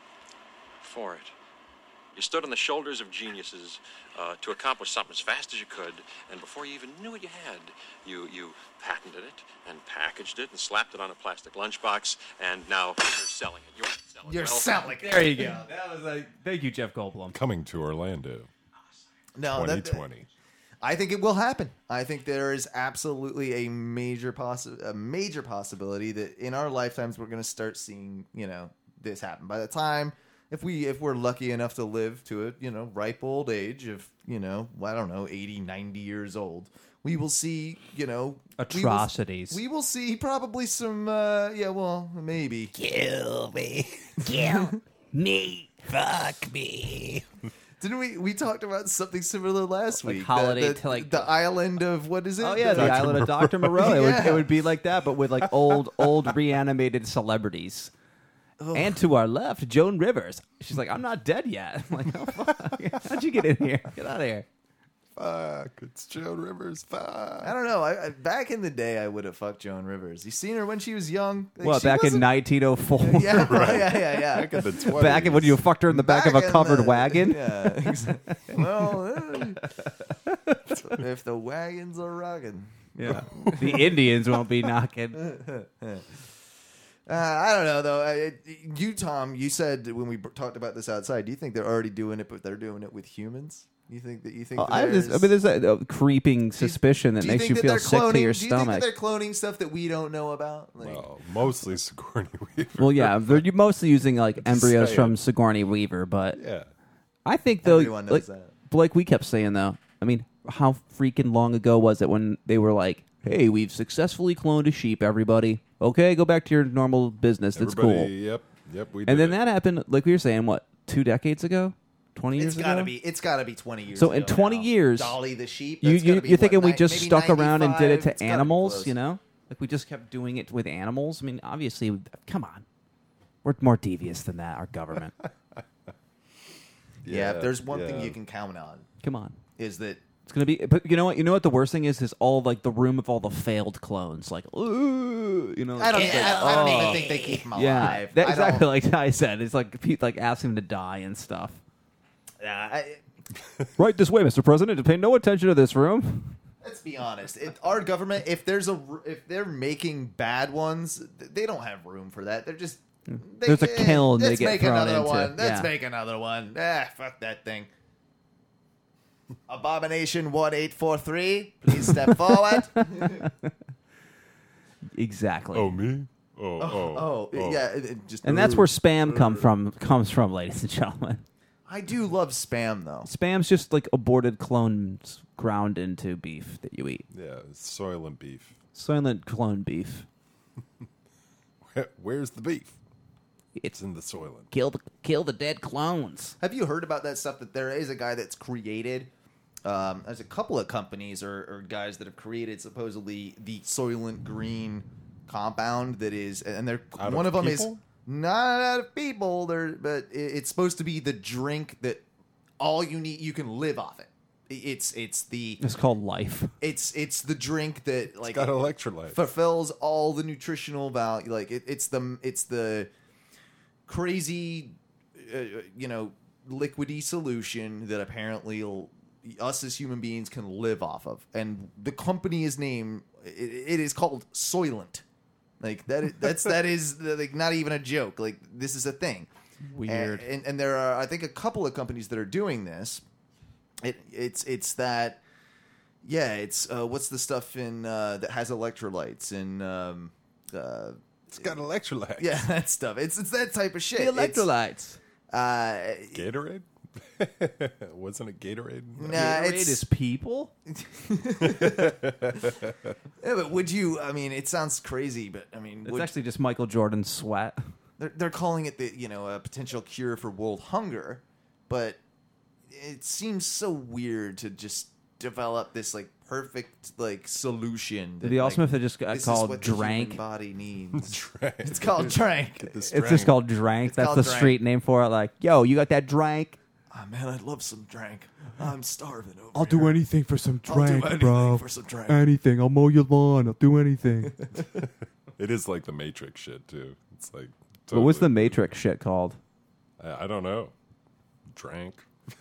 for it. You stood on the shoulders of geniuses uh, to accomplish something as fast as you could, and before you even knew what you had, you you patented it and packaged it and slapped it on a plastic lunchbox, and now you're selling it. You're selling it. you're Well, selling. There you go. That was like, thank you, Jeff Goldblum. Coming to Orlando, No, twenty that, twenty. I think it will happen. I think there is absolutely a major possi- a major possibility that in our lifetimes we're going to start seeing, you know, this happen. By the time if we if we're lucky enough to live to a, you know, ripe old age of, you know, I don't know, eighty, ninety years old, we will see, you know, we will- Atrocities. We will, see probably some uh yeah, well, maybe. Kill me. Kill me. Fuck me. Didn't we we talked about something similar last Like week? holiday the, the, to, like- the island of what is it? Oh yeah, the The- island of Doctor Moreau. It, would, Yeah. it would be like that, but with like old, old reanimated celebrities. And to our left, Joan Rivers. She's like, I'm not dead yet. I'm like, oh, fuck. How'd you get in here? Get out of here. Fuck, it's Joan Rivers. Fuck. I don't know. I, I, back in the day, I would have fucked Joan Rivers. You seen her when she was young? Like, Well, she back in wasn't- nineteen oh four. Yeah, right. yeah, yeah, yeah. Back in the twenties. Back in when you fucked her in the back, of a in covered the- wagon. Yeah. exactly. Well, eh, if the wagons are rocking. Yeah. The Indians won't be knocking. Uh, I don't know though. I, you, Tom, you said when we b- talked about this outside, do you think they're already doing it, but they're doing it with humans? You think that you think Oh, that I, have there's, this, I mean, there's a, a creeping suspicion that do you makes think you that feel they're sick cloning, to your do you think stomach. that they're cloning stuff that we don't know about? Like, Well, mostly Sigourney Weaver. Well, yeah, they're mostly using like embryos saying. from Sigourney Weaver, but Yeah. I think though, Everyone knows like, that. like we kept saying though, I mean, how freaking long ago was it when they were like, "Hey, we've successfully cloned a sheep, everybody. Okay, go back to your normal business. That's Everybody, cool." Yep. Yep. We did And then it. that happened, like we were saying, what, two decades ago, twenty years it's gotta ago. be. It's gotta be twenty years. So in ago twenty now. years, Dolly the sheep. You, that's you, gotta be, you're what, thinking we ni- just maybe stuck around and did it ninety-five? to It's gotta be animals, close. you know? Like we just kept doing it with animals. I mean, obviously, come on, we're more devious than that. Our government. Yeah, if there's one yeah. thing you can count on Come on. is that It's gonna be, but you know what? You know what the worst thing is? Is all like the room of all the failed clones. Like, ooh, you know. I don't. it's I, like, don't- I don't oh. even think they keep him alive. Yeah, that, I exactly don't- like I said. It's like Pete, like asking him to die and stuff. Yeah, I, Right this way, Mister President. To pay no attention to this room. let's be honest. If our government, if there's a, r- if they're making bad ones, th- they don't have room for that. They're just. They, There's a eh, kiln they let's get make thrown another into. one. Let's Yeah. make another one. Ah, fuck that thing. Abomination one eight four three. Please step forward. Exactly. Oh, me? Oh, oh. Oh, yeah. it- it just And that's where spam come from. Comes from, ladies and gentlemen. I do love spam though. Spam's just like aborted clones ground into beef that you eat. Yeah, Soylent beef. Silent clone beef. Where's the beef? It's It's in the Soylent. kill the kill the dead clones. Have you heard about that stuff? That there is a guy that's created. Um, there's a couple of companies or, or guys that have created supposedly the Soylent Green compound that is, and they're Out one of of them is people? not out of people. They're, but it, it's supposed to be the drink that all you need. You can live off it. It's it's the It's called life. it's it's the drink that like Got electrolytes. fulfills all the nutritional value. Like it, it's the it's the crazy, uh, you know, liquidy solution that apparently will, us as human beings can live off of. And the company is named. It, it is called Soylent. Like that. Is, that's that is like not even a joke. Like this is a thing. Weird. And, and, and there are I think a couple of companies that are doing this. It it's it's that. Yeah, it's uh, what's the stuff in uh, that has electrolytes and um, uh, It's got electrolytes. yeah, that stuff. It's it's that type of shit. The electrolytes. It's, uh, Gatorade? Wasn't it Gatorade? nah, Gatorade it's, is people. yeah, but would you? I mean, it sounds crazy, but I mean, It's would, actually just Michael Jordan's sweat. they're they're calling it the you know a potential cure for world hunger, but it seems so weird to just develop this like perfect like solution. It'd be that, awesome like, if they just got this is called what the human Drank. body needs. Drank. It's called Drank. It's just called Drank. That's called the Drank. street name for it. Like, yo, you got that Drank? Oh man, I'd love some Drank. I'm starving over I'll here. do anything for some I'll do drink, anything bro. for some Drank. Anything. I'll mow your lawn. I'll do anything. It is like the Matrix shit, too. It's like. What was the totally- Matrix shit called? I, I don't know. Drank.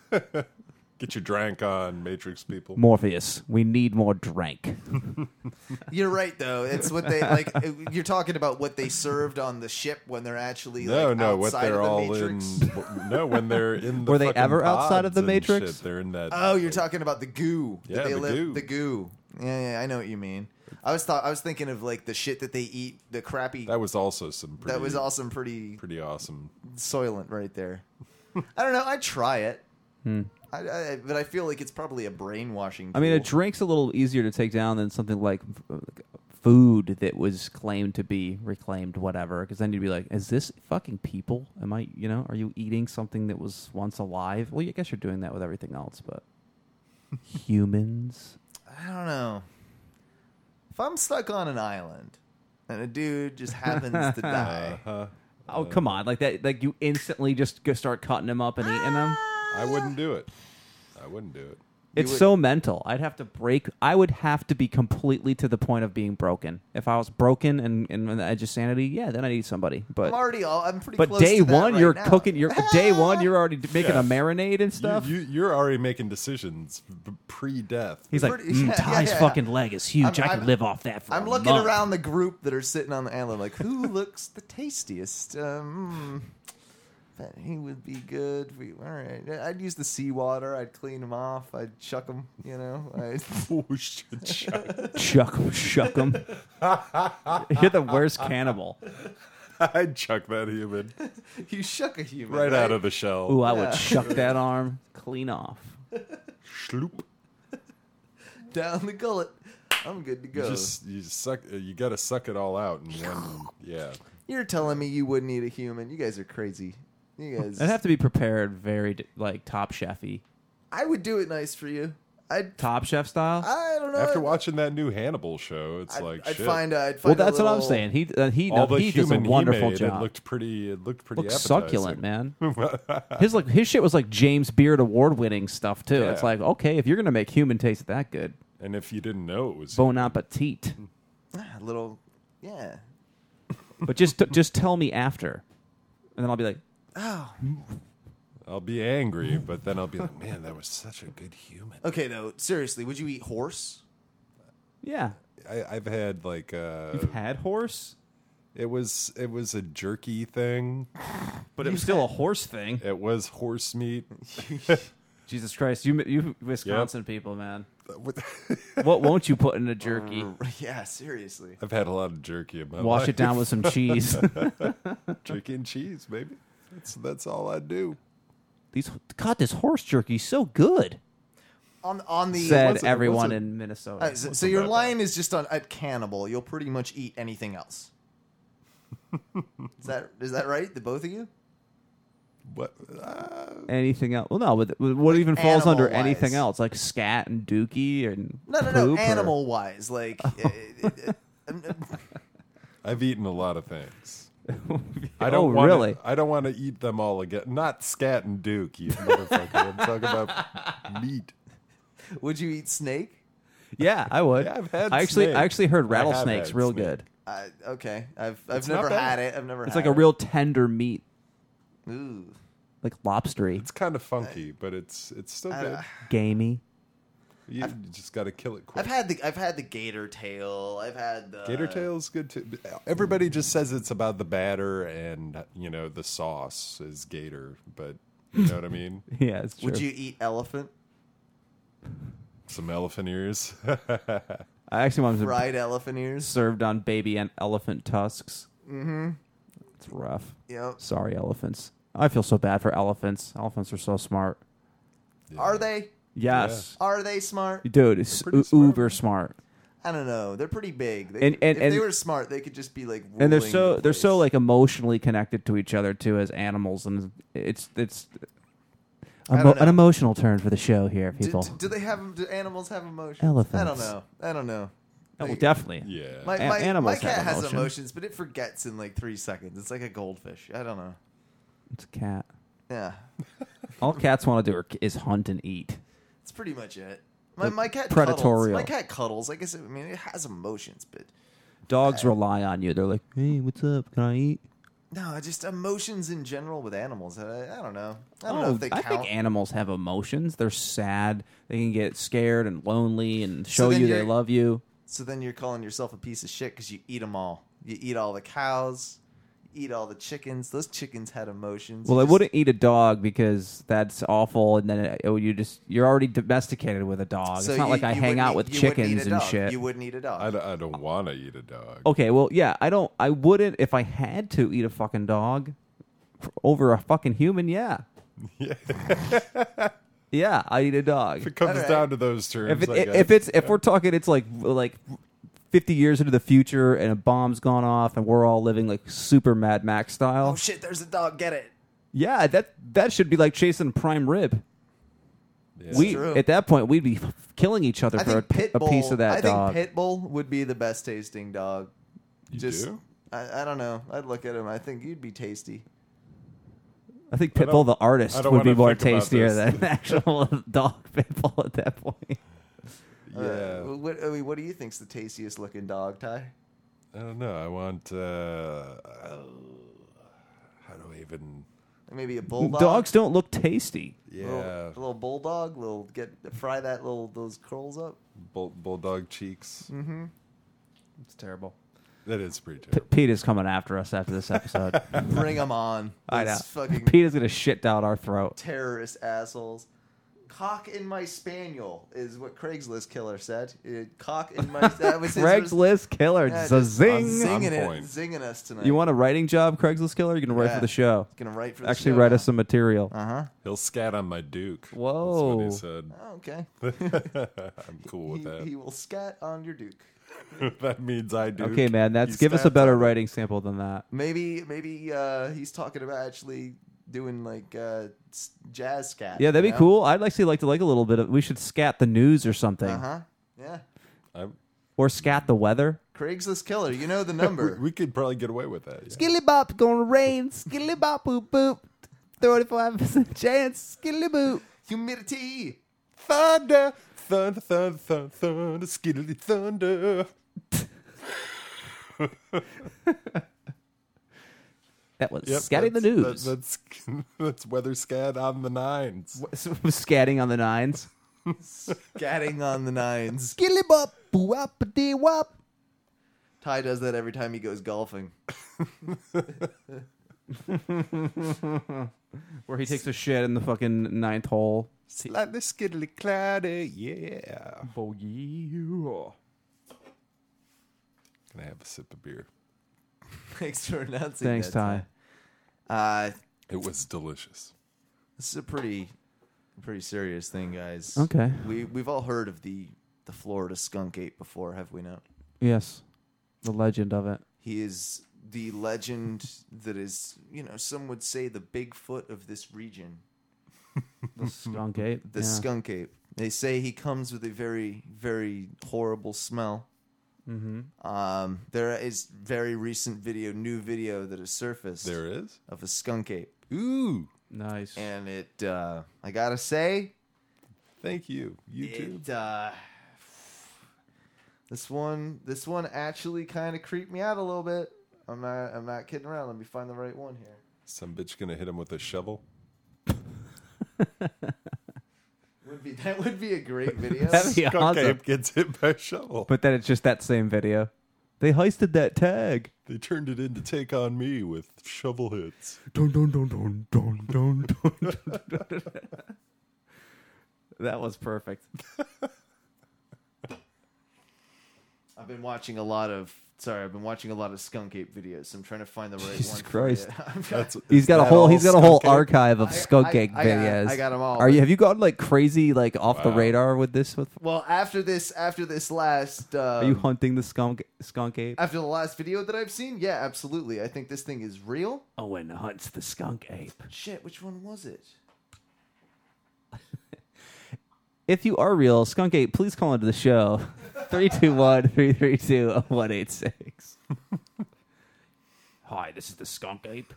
Get your drank on, Matrix people. Morpheus. We need more Drank. You're right though. It's what they like. You're talking about what they served on the ship when they're actually No, like, no, what outside they're of the all Matrix. in. No, when they're in the Were they fucking ever outside of pods the and Matrix? shit, they're in that. Oh, you're talking about the goo. that Yeah, they the live- goo. The goo. Yeah, yeah, I know what you mean. I was thought I was thinking of like the shit that they eat, the crappy. That was also some. Pretty, that was also pretty pretty awesome. Soylent right there. I don't know. I'd try it. Hmm. I, I, but I feel like it's probably a brainwashing. I mean, a tool. drink's a little easier to take down than something like f- food that was claimed to be reclaimed, whatever. Because then you'd be like, "Is this fucking people? Am I? You know, are you eating something that was once alive?" Well, I guess you're doing that with everything else, but humans. I don't know. If I'm stuck on an island and a dude just happens to die, Uh-huh. Oh, come on! Like that? Like you instantly just go start cutting them up and eating them? I wouldn't do it. I wouldn't do it. It's would- so mental. I'd have to break. I would have to be completely to the point of being broken. If I was broken and, and on the edge of sanity, yeah, then I'd eat somebody. But I'm already all. I'm pretty. but close day to that one, right you're now. cooking. You're day one, you're already d- making Yeah. a marinade and stuff. You, you, you're already making decisions b- pre-death. He's like, pretty- mm, yeah, Ty's yeah, yeah. fucking leg is huge. I'm- I can I'm- live off that for I'm a looking month." around the group that are sitting on the island, like who looks the tastiest. Um, if bet he would be good. We, all right. I'd use the seawater. I'd clean him off. I'd chuck him, you know. I'd... Oh, shit, chuck. Chuck 'em, shuck 'em. You're the worst cannibal. I'd chuck that human you shuck a human. right, Right, out of the shell. Ooh, I Yeah. would shuck that arm clean off. Schloop. Down the gullet. I'm good to You go. just you suck. uh, You got to suck it all out, and then yeah. You're telling me you wouldn't eat a human. You guys are crazy. You guys. I'd have to be prepared very, d- like, Top Chef-y. I would do it nice for you. I'd. Top Chef style? I don't know. After watching that new Hannibal show, it's I'd, like I'd shit. find. A, I'd Well, find a that's what I'm little- saying. He uh, he all no, the he does a human wonderful he made, job. It looked pretty. It looked pretty. Looks appetizing. succulent, man. his like his shit was like James Beard award winning stuff too. Yeah. It's like, okay, if you're gonna make human taste that good, And if you didn't know it was, bon appetit. Ah, a little. Yeah. But just just tell me after, and then I'll be like, Oh. I'll be angry, but then I'll be like, man, that was such a good human. Okay, no. Seriously, would you eat horse? yeah, I, I've had like uh, you've had horse, it was it was a jerky thing. but it was still a horse thing. It was horse meat. Jesus Christ, you you Wisconsin people, man. What won't you put in a jerky? Yeah, seriously. I've had a lot of jerky in my Wash life. it down with some cheese. Jerky and cheese, baby. That's that's all I do. These God, this horse jerky's so good. On on the Said wasn't- it everyone wasn't- in Minnesota. Uh, so, so your line is just on at cannibal. You'll pretty much eat anything else. is that is that right? The both of you? What? Uh, Anything else? Well, no, but but what even falls under animal-wise. anything else, like scat and dookie and No, no, no. poop or- Animal wise, like. uh, uh, uh, uh, I've eaten a lot of things. I Oh, don't want really? I don't want to eat them all again. Not scat and duke, you motherfucker. I'm talking about meat. would you eat snake? Yeah, I would. Yeah, I've had I actually, snake. I actually heard I have rattlesnakes had real snake. good. Uh, okay, I've I've It's not never bad. had it. I've never. It's had like a it. real tender meat, Ooh. like lobstery, It's kind of funky, but it's it's still I- good. gamey. You just got to kill it quick. I've had the I've had the gator tail. I've had the Gator tail's good too. Everybody just says it's about the batter and you know the sauce is gator, but you know what I mean. Yeah, it's true. Would you eat elephant? Some elephant ears. I actually want them Fried elephant ears? served on baby and elephant tusks. Mm-hmm. It's rough. Yep. Sorry, elephants. I feel so bad for elephants. Elephants are so smart. Are they? Yes, Are they smart? dude, it's pretty u- smart, uber man. smart. I don't know. They're pretty big. They And- could- and- if and- they were smart, they could just be like. And they're ruling so the they're so place. like emotionally connected to each other too as animals, and it's it's I emo- don't know. an emotional turn for the show here, Do, people. do- do they have? Do animals have emotions? Elephants. I don't know. I don't know. Oh, well, definitely. Yeah. My, A- my, animals my cat have has emotion. emotions, but it forgets in like three seconds. It's like a goldfish. I don't know. It's a cat. Yeah, All cats want to do are- is hunt and eat. that's pretty much it. My, my cat Predatorial. Cuddles. My cat cuddles. I guess. It, I mean, it has emotions, but Dogs rely on you. They're like, hey, what's up? Can I eat? no, just emotions in general with animals. I, I don't know. I don't Oh, know if they I count. think animals have emotions. They're sad. They can get scared and lonely and show then you they you're- love you. So then you're calling yourself a piece of shit because you eat them all. You eat all the cows. You eat all the chickens. Those chickens had emotions. Well, You I just- wouldn't eat a dog because that's awful, and then it, it, you just you're already domesticated with a dog. So it's not you- like I you hang wouldn't out eat- with you wouldn't eat chickens a and dog. shit. You wouldn't eat a dog. I, don't- I don't want to eat a dog. Okay, well, yeah, I don't. I wouldn't if I had to eat a fucking dog f- over a fucking human. Yeah, yeah, I eat a dog. If it comes Alright. down to those terms, If it, I if guess. it's if we're talking, it's like like fifty years into the future, and a bomb's gone off, and we're all living like super Mad Max style. Oh shit! There's a dog. Get it. Yeah, that that should be like chasing prime rib. Yeah. we true. at that point we'd be f- killing each other I for a, think Pitbull. a piece of that I dog. think Pitbull would be the best tasting dog. You Just, do? I, I don't know. I'd look at him. I think you'd be tasty. I think I don't- Pitbull the I artist don't would be wanna more think about tastier this. than actual dog Pitbull at that point. Yeah. Uh, what, I mean, what do you think's the tastiest looking dog, Ty? I don't know. I want. Uh, uh, how do I even? Maybe a bulldog. Dogs don't look tasty. Yeah. Little, a little bulldog. Little get fry that little those curls up. Bull, bulldog cheeks. Mm-hmm. It's terrible. That is pretty P- terrible. Pete is coming after us after this episode. Bring them on. I know. Those fucking Pete is gonna shit down our throat. terrorist assholes. Cock in my spaniel is what Craigslist killer said. Uh, cock in my that was his Craigslist killer, Yeah, just zing. zinging it, point. zinging us tonight. You want a writing job, Craigslist killer? You're gonna write Yeah. for the show. Gonna write for the Actually, show write now. us some material. Uh huh. He'll scat on my Duke. Whoa. That's what he Oh, okay. said. I'm cool with He, that. he will scat on your Duke. That means I do. Okay, man. That's give us a better writing sample than that. Maybe maybe uh, he's talking about actually doing like uh, s- jazz scat. Yeah, that'd be you know? cool. I'd actually like to like a little bit of. We should scat the news or something, Uh huh. Yeah. I'm, or scat the weather. Craigslist killer. You know the we, number. we could probably get away with that. Yeah. Skilly bop, gonna rain. Skilly bop, boop boop. Thirty-five percent chance. Skilly boop. Humidity. Thunder, thunder, thunder, thunder, thunder, skiddly thunder. That was Yep, scatting the that's- news. that- that's that's weather scat on the nines. Scatting on the nines. Scatting on the nines. Skilly bop, boo wop, dee wop. Ty does that every time he goes golfing. Where he takes a shit in the fucking ninth hole. Slightly skiddly cloudy, yeah. Oh yeah. Can I have a sip of beer? Thanks for announcing Thanks, that, Ty. Uh, It was delicious. this is a pretty, pretty serious thing, guys. Okay. We we've all heard of the the Florida skunk ape before, have we not? Yes. The legend of it. He is the legend that is, you know, some would say the Bigfoot of this region. The skunk ape. The yeah. skunk ape. They say he comes with a very, very horrible smell. Mm-hmm. Um, there is very recent video, new video that has surfaced There is? of a skunk ape, Ooh. Nice. and it. Uh, I gotta say, Thank you. YouTube. it. Uh, this one, this one actually kind of creeped me out a little bit. I'm not. I'm not kidding around. Let me find the right one here. Some bitch gonna hit him with a shovel. Would be that would be a great video. That'd be Skunk awesome. ape gets hit by a shovel. But then it's just that same video. They heisted that tag. They turned it in to take on me with shovel hits. Dun dun dun dun dun dun dun. That was perfect. I've been watching a lot of. Sorry, I've been watching a lot of skunk ape videos. So I'm trying to find the right Jesus one. Christ. For you. That's, He's is got a that whole. all He's got a whole skunk ape? archive of I- skunk I- ape I got- videos. I got 'em all, Are you? but- Have you gone like crazy, like off the Wow. radar with this? With Well, after this, after this last, um, are you hunting the skunk skunk ape? after the last video that I've seen, yeah, absolutely. I think this thing is real. Owen hunts the skunk ape. Shit, which one was it? If you are real, skunk ape, please call into the show. three two one, three three two, one eight six. Hi, this is the skunk ape.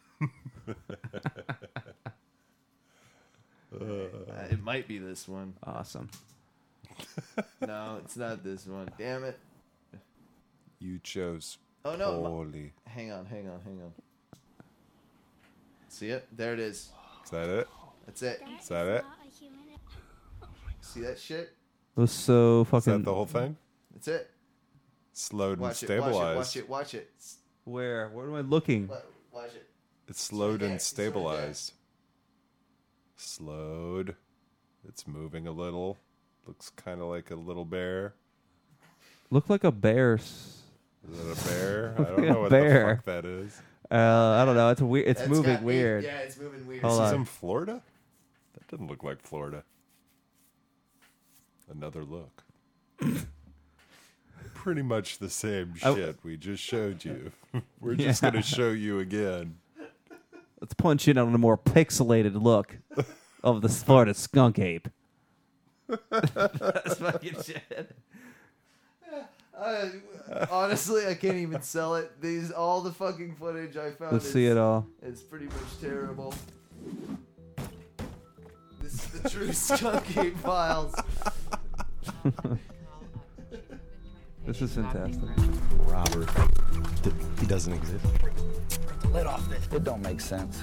Uh, it might be this one. Awesome. No, it's not this one. Damn it. You chose. Oh no. my- Holy. hang on, hang on, hang on. See it? There it is. Is that it? That's it. Is that it? See that shit? It was so Is fucking. that the whole thing? That's it. Slowed and Watch it, stabilized. watch it, watch it, watch it. S- Where? Where am I looking? wa- Watch it. It's slowed there. and It's right there. stabilized. Slowed. It's moving a little. Looks kind of like a little bear. Look like a bear. s- Is it a bear? I Like don't a know what bear. the fuck that is. Uh, I don't know. It's weird. It's That's moving got me- weird. Yeah, it's moving weird. Hold This is on. in Florida? That doesn't look like Florida. Another look. Pretty much the same I- shit we just showed you. We're just Yeah. going to show you again. Let's punch in on a more pixelated look of the Florida skunk ape. That's fucking shit. Uh, honestly, I can't even sell it. These all the fucking footage I found. Let's is, see it all. It's pretty much terrible. This is the true skunk ape files. This is fantastic. Robert. Th- He doesn't exist. It don't make sense.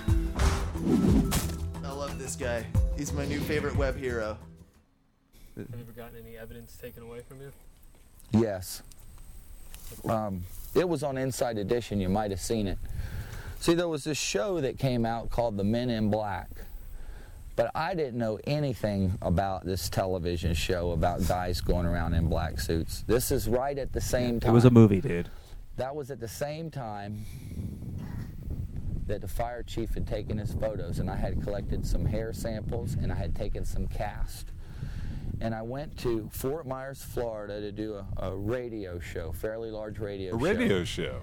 I love this guy. He's my new favorite web hero. Have you ever gotten any evidence taken away from you? Yes. Um, It was on Inside Edition. You might have seen it. See, there was this show that came out called The Men in Black. But I didn't know anything about this television show about guys going around in black suits. This is right at the same time. It was a movie, dude. That was at the same time that the fire chief had taken his photos, and I had collected some hair samples, and I had taken some cast. And I went to Fort Myers, Florida to do a, a radio show, fairly large radio A show. radio show.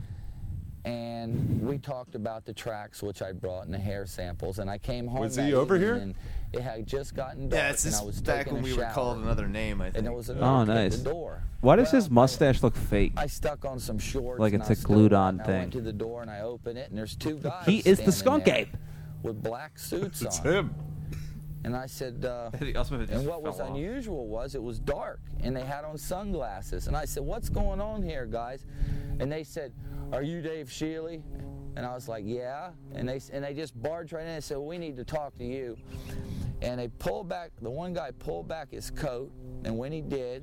And we talked about the tracks which I brought and the hair samples, and I came home. Was that he over evening, here? And it had just gotten dark, Yeah, it's and just I was back taking when a we were shower, called another name, I think. and there was a Oh, knock nice. at the door. Why does Well, his mustache look fake? I stuck on some shorts. Like and it's I a stood glued-on up, and I went thing. to the door and I opened it, and there's two guys. He is the standing skunk there ape. with black suits It's on. him. And I said, uh, He also just and what was fell off. unusual was it was dark, and they had on sunglasses. And I said, what's going on here, guys? And they said, are you Dave Shealy? And I was like, yeah. And they and they just barged right in and said, well, we need to talk to you. And they pulled back, the one guy pulled back his coat, and when he did,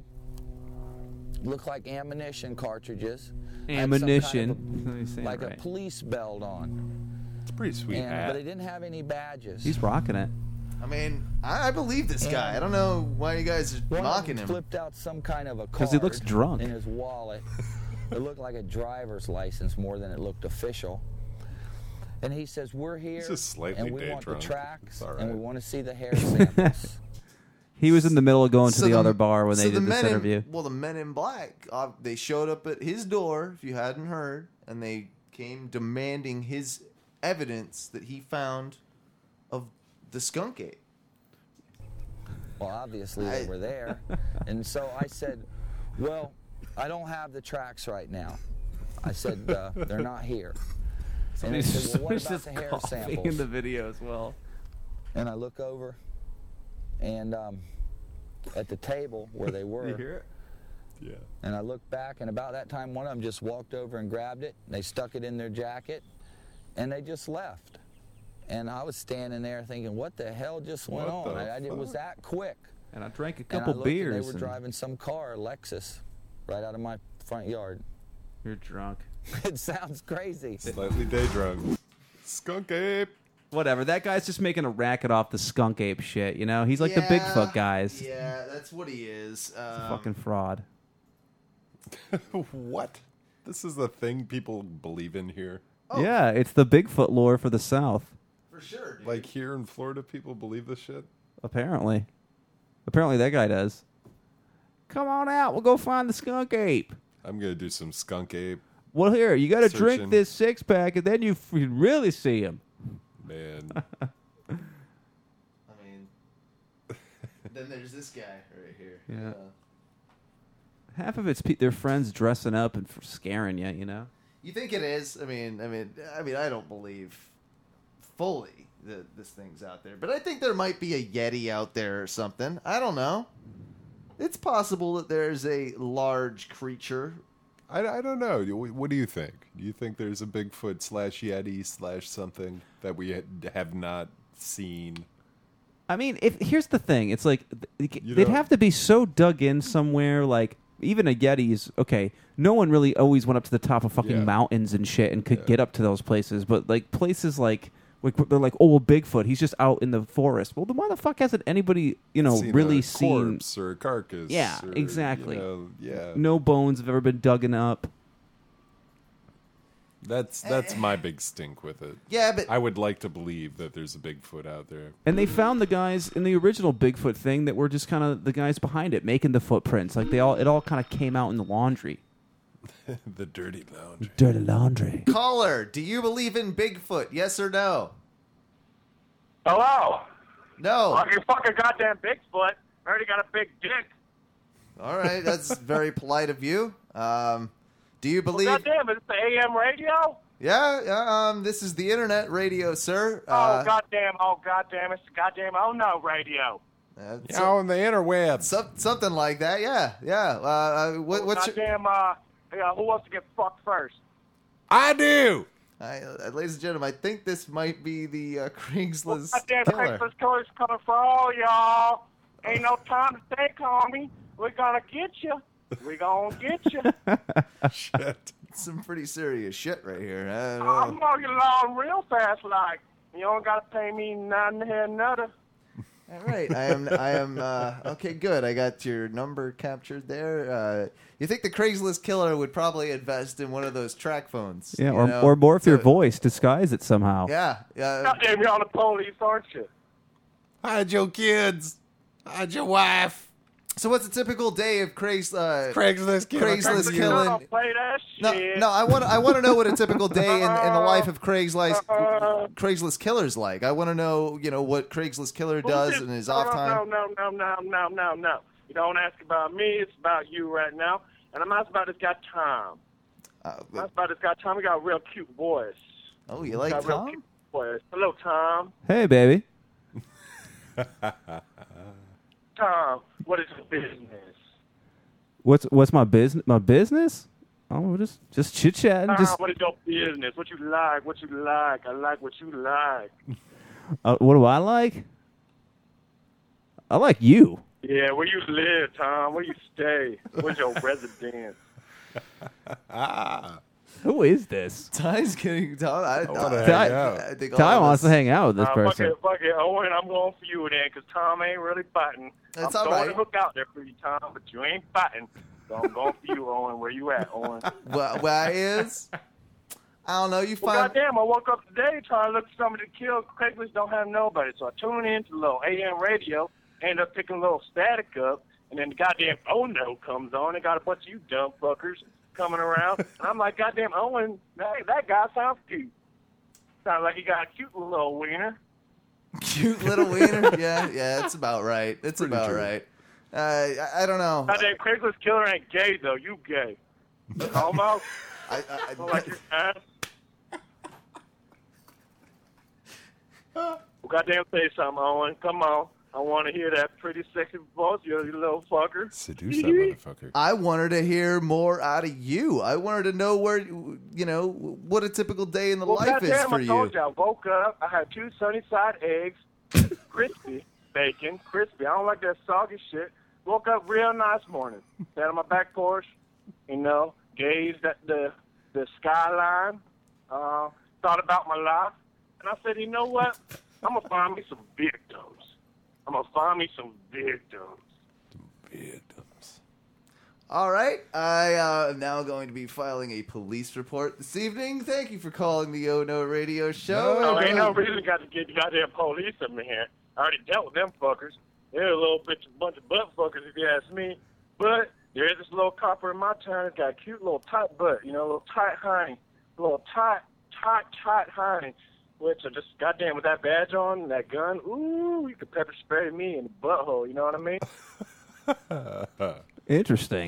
it looked like ammunition cartridges. Had some kind of Ammunition. a- Let me say it like a right. police belt on. It's a pretty sweet And, hat. but they didn't have any badges. He's rocking it. I mean, I, I believe this guy. I don't know why you guys are One of mocking them him. flipped out some kind of a 'Cause he looks card drunk. in his wallet. It looked like a driver's license more than it looked official. And he says, we're here, He's just slightly and we day want drunk. the tracks, It's all and we right. want to see the hair samples. He was in the middle of going to So the, other bar when so they the did this men interview. In, well, the Men in Black, uh, they showed up at his door, if you hadn't heard, and they came demanding his evidence that he found of the skunk ape. Well, obviously they I- were there. And so I said, well, I don't have the tracks right now. I said, uh, they're not here. And they said, well, what about the hair samples? in the video as well. And I look over, and um, at the table where they were, it? Yeah. and I looked back, and about that time, one of them just walked over and grabbed it. They stuck it in their jacket, and they just left. And I was standing there thinking, what the hell just went What on? the I, I, it was that quick. And I drank a And I couple looked, and beers. they were and driving some car, a Lexus, right out of my front yard. You're drunk. It sounds crazy. Slightly day drunk. Skunk ape. Whatever. That guy's just making a racket off the skunk ape shit. You know, he's like Yeah, the Bigfoot guys. Yeah, that's what he is. Um, Fucking fraud. What? This is the thing people believe in here. Oh. Yeah, it's the Bigfoot lore for the South. For sure, dude. Like here in Florida, people believe this shit. Apparently, apparently that guy does. Come on out. We'll go find the skunk ape. I'm gonna do some skunk ape, Well, here you got to Searching. drink this six pack, and then you f- you really see him. man. I mean, then there's this guy right here. Yeah. Uh, Half of it's pe- their friends dressing up and f- scaring you. You know. you think it is? I mean, I mean, I mean, I don't believe fully that this thing's out there, but I think there might be a Yeti out there or something. I don't know. It's possible that there's a large creature. I, I don't know. What do you think? Do you think there's a Bigfoot slash Yeti slash something that we have not seen? I mean, if here's the thing, it's like th- You they'd know- have to be so dug in somewhere. Like even a Yeti's okay. No one really always went up to the top of fucking Yeah. mountains and shit and could Yeah. get up to those places. But like places like like they're like, oh well, Bigfoot, he's just out in the forest. Well, then why the fuck hasn't anybody you know Seen really a seen? corpse or a carcass? Yeah, or, exactly. you know, yeah, No bones have ever been dug up. that's that's my big stink with it. Yeah, but I would like to believe that there's a Bigfoot out there. And they found the guys in the original Bigfoot thing that were just kind of the guys behind it, making the footprints. Like they all, it all kind of came out in the laundry. The dirty laundry. Dirty laundry. caller, do you believe in Bigfoot? Yes or no? Hello. No. Well, you fucking goddamn Bigfoot. I already got a big dick. All right, that's very polite of you. Um, do you Well, believe? goddamn, is it the A M radio? Yeah, yeah. Um, this is the internet radio, sir. Oh, Uh, goddamn. Oh, goddamn. It's the goddamn Oh No radio. uh, Yeah, so- on the interwebs. some- something like that. Yeah, yeah. Uh, uh, what, what's your? goddamn, uh, yeah, who wants to get fucked first? I do. I, uh, ladies and gentlemen, I think this might be the uh, Craigslist Goddamn, killer. Craigslist killer's coming for all y'all. Ain't no time to stay, homie. We're gonna get you. We're gonna get you. Shit. some pretty serious shit right here. I don't I'm know. walking along real fast, like you don't gotta pay me none here, nutter. All right, I am. I am. Uh, okay, good. I got your number captured there. Uh, you think the Craigslist killer would probably invest in one of those track phones? Yeah, you or, know, or morph your to- voice, disguise it somehow. Yeah, yeah. Goddamn, you're on the police, aren't you? Hide your kids. Hide your wife. So what's a typical day of Craig's, uh, Craigslist killing? Craigslist You don't killing? play that No, shit. no. I want. I want to know what a typical day in, in the life of Craigslist Craigslist killer's like. I want to know, you know, what Craigslist killer does in his off time. No, no, no, no, no, no, no. You don't ask about me. It's about you right now. And I'm asking about this guy Tom. Uh, I'm asking about this guy Tom. He got a real cute voice. oh, you He like got a real Tom? cute voice. Hello, Tom. Hey, baby. Tom, what is your business? What's what's my business? My business? Oh, we're just just chit chatting. Tom, Just what is your business? What you like? What you like? I like what you like. uh, what do I like? I like you. Yeah, where you live, Tom? Where you stay? Where's your residence? Who is this? Ty's getting Tom. I, I, wanna I, hang I, out. I think all Ty of wants us- to hang out with this Uh, fuck person. it, fuck it. Owen, I'm going for you then, because Tom ain't really biting. That's I'm all throwing right. a hook out there for you, Tom, but you ain't biting. So I'm going for you, Owen. Where you at, Owen? Well, where I is? I don't know. You Well, find. goddamn, I woke up today trying to look for somebody to kill. Craigslist don't have nobody. So I tune in to a little A M radio, end up picking a little static up, and then the goddamn Oh No comes on. They got a bunch of you dumb fuckers coming around. And I'm like, goddamn, Owen, that, that guy sounds cute. Sounds like he got a cute little wiener. Cute little wiener. Yeah, yeah. It's about right. It's Pretty about true. right. Uh, I, I don't know. Goddamn, Craigslist killer ain't gay, though. You gay. Almost. I, I, Don't like your ass. Well, goddamn, say something, Owen. Come on. I want to hear that pretty sexy voice, you you little fucker. Seduce that motherfucker. I wanted to hear more out of you. I wanted to know where, you know, what a typical day in the Well, life is goddamn, for I told you. you. I woke up. I had two sunny side eggs, crispy bacon, crispy. I don't like that soggy shit. Woke up real nice morning. Sat on my back porch, you know, gazed at the the skyline. Uh, thought about my life, and I said, you know what? I'm gonna find me some victims. I'm gonna find me some victims. Victims. All right. I uh, am now going to be filing a police report this evening. Thank you for calling the Oh No Radio Show. No, ain't no Uh, reason got to get the goddamn police in here. I already dealt with them fuckers. They're a little bitch, bunch of butt fuckers, if you ask me. But there is this little copper in my town that's got a cute little tight butt, you know, a little tight hiney, a little tight, tight, tight hiney. Which I just, goddamn, with that badge on and that gun, ooh, you could pepper spray me in the butthole. You know what I mean? Interesting.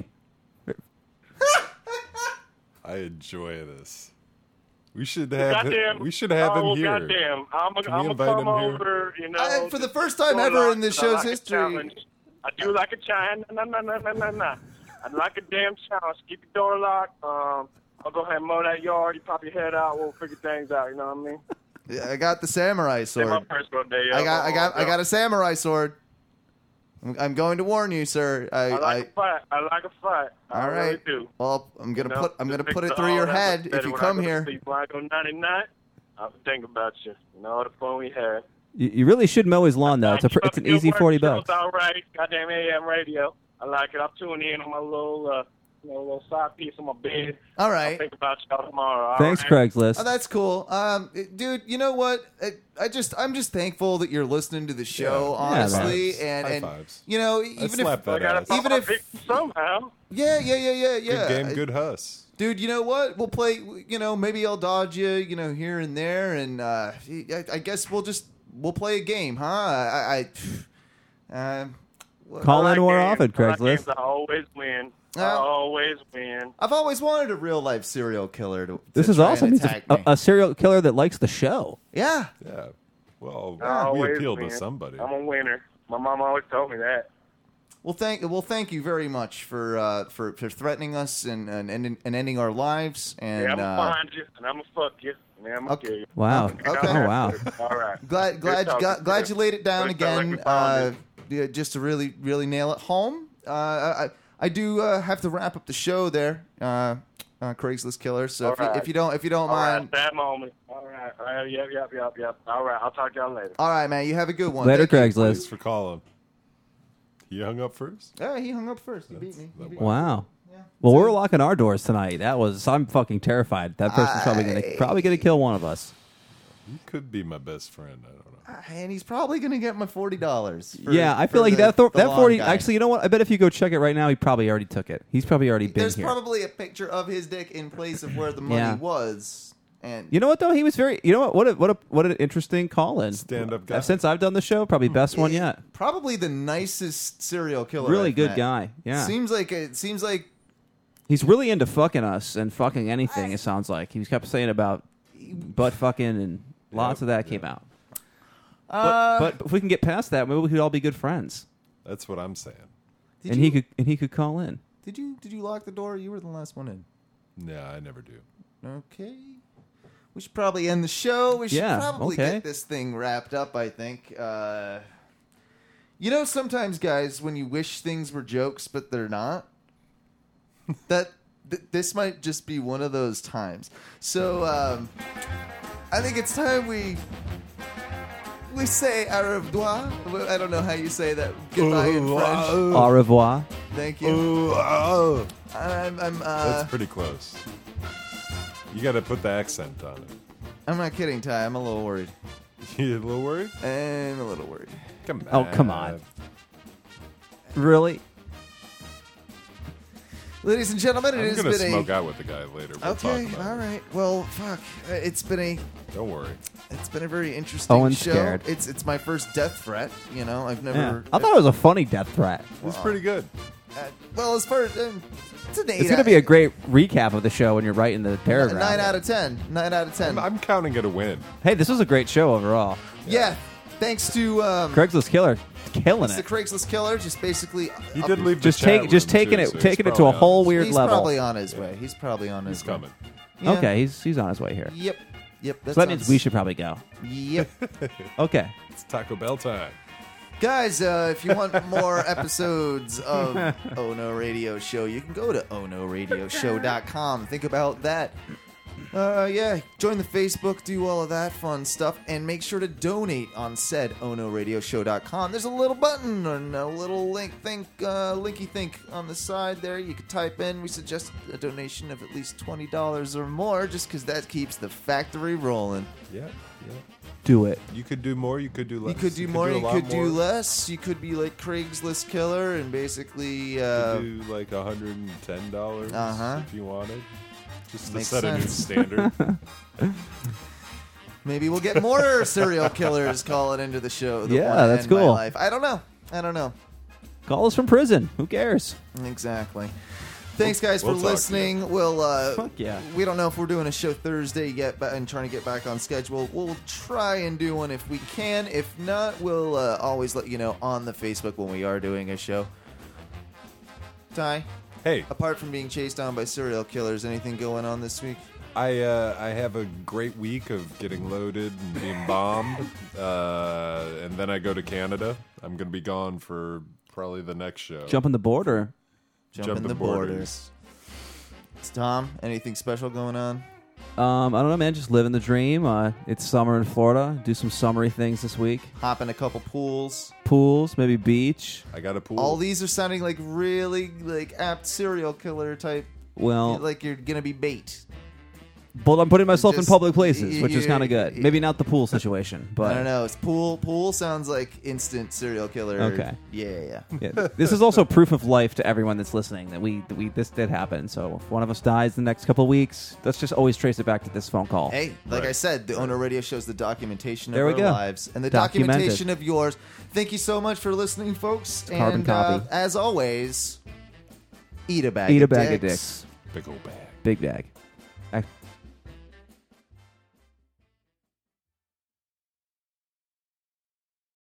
I enjoy this. We should have goddamn, him, we should have oh, him here. Goddamn, I'm Can we gonna invite come him here? over. You know, I- for the just first time go ever along, in this 'cause I show's like a history. challenge. I do like a challenge. No, no, no, no, no, no. I'd like a damn challenge. Keep your door locked. Um, I'll go ahead and mow that yard. You pop your head out. We'll figure things out. You know what I mean? Yeah, I got the samurai Say my sword. personal day. I got, I got, I yo. got a samurai sword. I'm, I'm going to warn you, sir. I, I like I, a fight. I like a fight. I all really right. do. Well, I'm gonna You know, put, I'm gonna just put it mix through all your that head much if better you when I come go to here. sleep. When I go nighty night, I'll think about you. You know, all the fun we had. You, you really should mow his lawn, though. It's a pr- it's an easy forty bucks. It's all right. Goddamn A M radio. I like it. I'm tuning in on my little, uh, you know, little side piece on my bed. All I'll right. think about y'all tomorrow. all Thanks, right? Craigslist. Oh, that's cool. Um, dude, you know what? I, I just, I'm just thankful that you're listening to the show, Yeah. honestly, Fives. and High and fives. you know, I'd even slap if, that I gotta ass. find even my if, victim somehow. yeah, yeah, yeah, yeah, yeah. Good game, I- good huss. Dude, you know what? We'll play. You know, maybe I'll dodge you. You know, here and there, and uh, I, I guess we'll just we'll play a game, huh? I, I uh, well, Call I in like more games. often, I like Craigslist. games. I always win. I Uh, always win. I've always wanted a real life serial killer to. to This is try awesome. And He's a, attack a, me. a serial killer that likes the show. yeah. Yeah. Well, I we always appealed win. to somebody. I'm a winner. My mom always told me that. Well, thank well, thank you very much for uh, for, for threatening us and and, and and ending our lives. And Yeah, I'm gonna uh, find you and I'm gonna fuck you and then I'm gonna Okay. kill you. Wow. Okay. Oh, wow. All right. glad glad Good glad, talking glad to you laid it down Good talking again. to Uh, you. yeah, just to really really nail it home. Uh, I I do uh, have to wrap up the show there. Uh, uh, Craigslist Killer. So All if, you, right. if you don't if you don't All right, mind, bad moment. All right. All right. Yep, yep, yep, yep. All right. I'll talk to y'all later. all right, man. You have a good one. Later, Thank you. Craigslist. Thanks for calling. You hung up first? Oh, he hung up first. He beat me. He beat me. Wow. Well, we're locking our doors tonight. That was I'm fucking terrified. That person's probably gonna I- probably gonna kill one of us. You could be my best friend. I don't know. Uh, And he's probably gonna get my forty dollars. Yeah, I feel like the, that th- the that long forty. guy. Actually, you know what? I bet if you go check it right now, he probably already took it. He's probably already been There's here. probably a picture of his dick in place of where the money Yeah. was. And You know what though? He was very. You know what? What a what a what an interesting call in. Stand-up guy. Since I've done the show, probably best one yet. probably the nicest serial killer. Really I've good met. guy. Yeah. Seems like it seems like He's really into fucking us and fucking anything. It sounds like he kept saying about butt fucking and lots of that came out. Uh, but, but if we can get past that, maybe we could all be good friends. That's what I'm saying. Did and you- he could and he could call in. Did you did you lock the door? You were the last one in. No, I never do. Okay. We should probably end the show. We should Yeah, probably okay. get this thing wrapped up, I think. Uh, you know, sometimes, guys, when you wish things were jokes, but they're not, that th- this might just be one of those times. So, um, I think it's time we we say au revoir. I don't know how you say that. Goodbye in French. Au revoir. Thank you. I'm, I'm, uh, That's pretty close. You got to put the accent on it. I'm not kidding, Ty. I'm a little worried. You a little worried? I'm a little worried. Come on. Oh, come on. Really? Ladies and gentlemen, it I'm has gonna been smoke a... out with the guy later. We'll Okay, talk about all right. Well, fuck. Uh, It's been a it. Don't worry. it's been a very interesting Owen's show. scared. It's it's my first death threat. You know, I've never. Yeah. I thought it was a funny death threat. It was pretty good. Uh, well, as far as uh, it's an eight. It's going to be a great recap of the show when you're writing the paragraph. nine out of ten. Nine out of ten. I'm, I'm counting it a win. Hey, this was a great show overall. yeah. Thanks to um, Craigslist Killer, killing it's the it. Craigslist Killer. Just basically. He up- did leave the Just chat take, just room, taking too, it, so he's taking it to a probably whole on his- weird He's level. probably on his way. He's probably on his He's way. coming. Yeah. Okay, he's he's on his way here. Yep. Yep. So that means we should probably go. Yep. Okay. It's Taco Bell time. Guys, uh, if you want more episodes of Oh No Radio Show, you can go to oh no radio show dot com. Think about that. Uh, yeah, join the Facebook, do all of that fun stuff, and make sure to donate on said oh no radio show dot com. There's a little button and a little link, think, uh, linky think on the side there. You can type in. We suggest a donation of at least twenty dollars or more, just because that keeps the factory rolling. Yeah, yeah. Do it. You could do more. You could do less. You could do more, a you lot could do more. less. You could be like Craigslist Killer and basically You uh, could do like one hundred ten dollars Uh-huh. if you wanted. Just to Makes set a new sense. standard. maybe we'll get more serial killers calling into the show. that Yeah, wanna that's end my cool. life. I don't know. I don't know. Call us from prison. Who cares? Exactly. Thanks, guys, We'll for talk to listening. We'll. Uh, Fuck yeah. We don't know if we're doing a show Thursday yet, but and trying to get back on schedule. We'll try and do one if we can. If not, we'll uh, always let you know on the Facebook when we are doing a show. Ty, Hey, apart from being chased down by serial killers, anything going on this week? I uh, I have a great week of getting loaded and being bombed, uh, and then I go to Canada. I'm gonna be gone for probably the next show. Jumping the border. Jumping the borders. It's Tom. Anything special going on? Um, I don't know, man. Just living the dream. Uh, it's summer in Florida. Do some summery things this week. Hop in a couple pools. Pools, maybe beach. I got a pool. All these are sounding like really like apt serial killer type. Well, like you're gonna be bait. but I'm putting myself in Just- public places, which is you're- kind of good. Maybe not the pool situation, but I don't know. It's pool. Pool sounds like instant serial killer. Okay. Yeah, yeah. Yeah, this is also proof of life to everyone that's listening that we that we this did happen. So if one of us dies the next couple of weeks, let's just always trace it back to this phone call. Hey, like Right. I said, the Ono Radio shows the documentation There of we our go. lives and the Documented. documentation of yours. Thank you so much for listening, folks. Carbon and copy. Uh, as always, eat a bag. Eat of a bag dicks. of dicks. Big old bag. Big bag.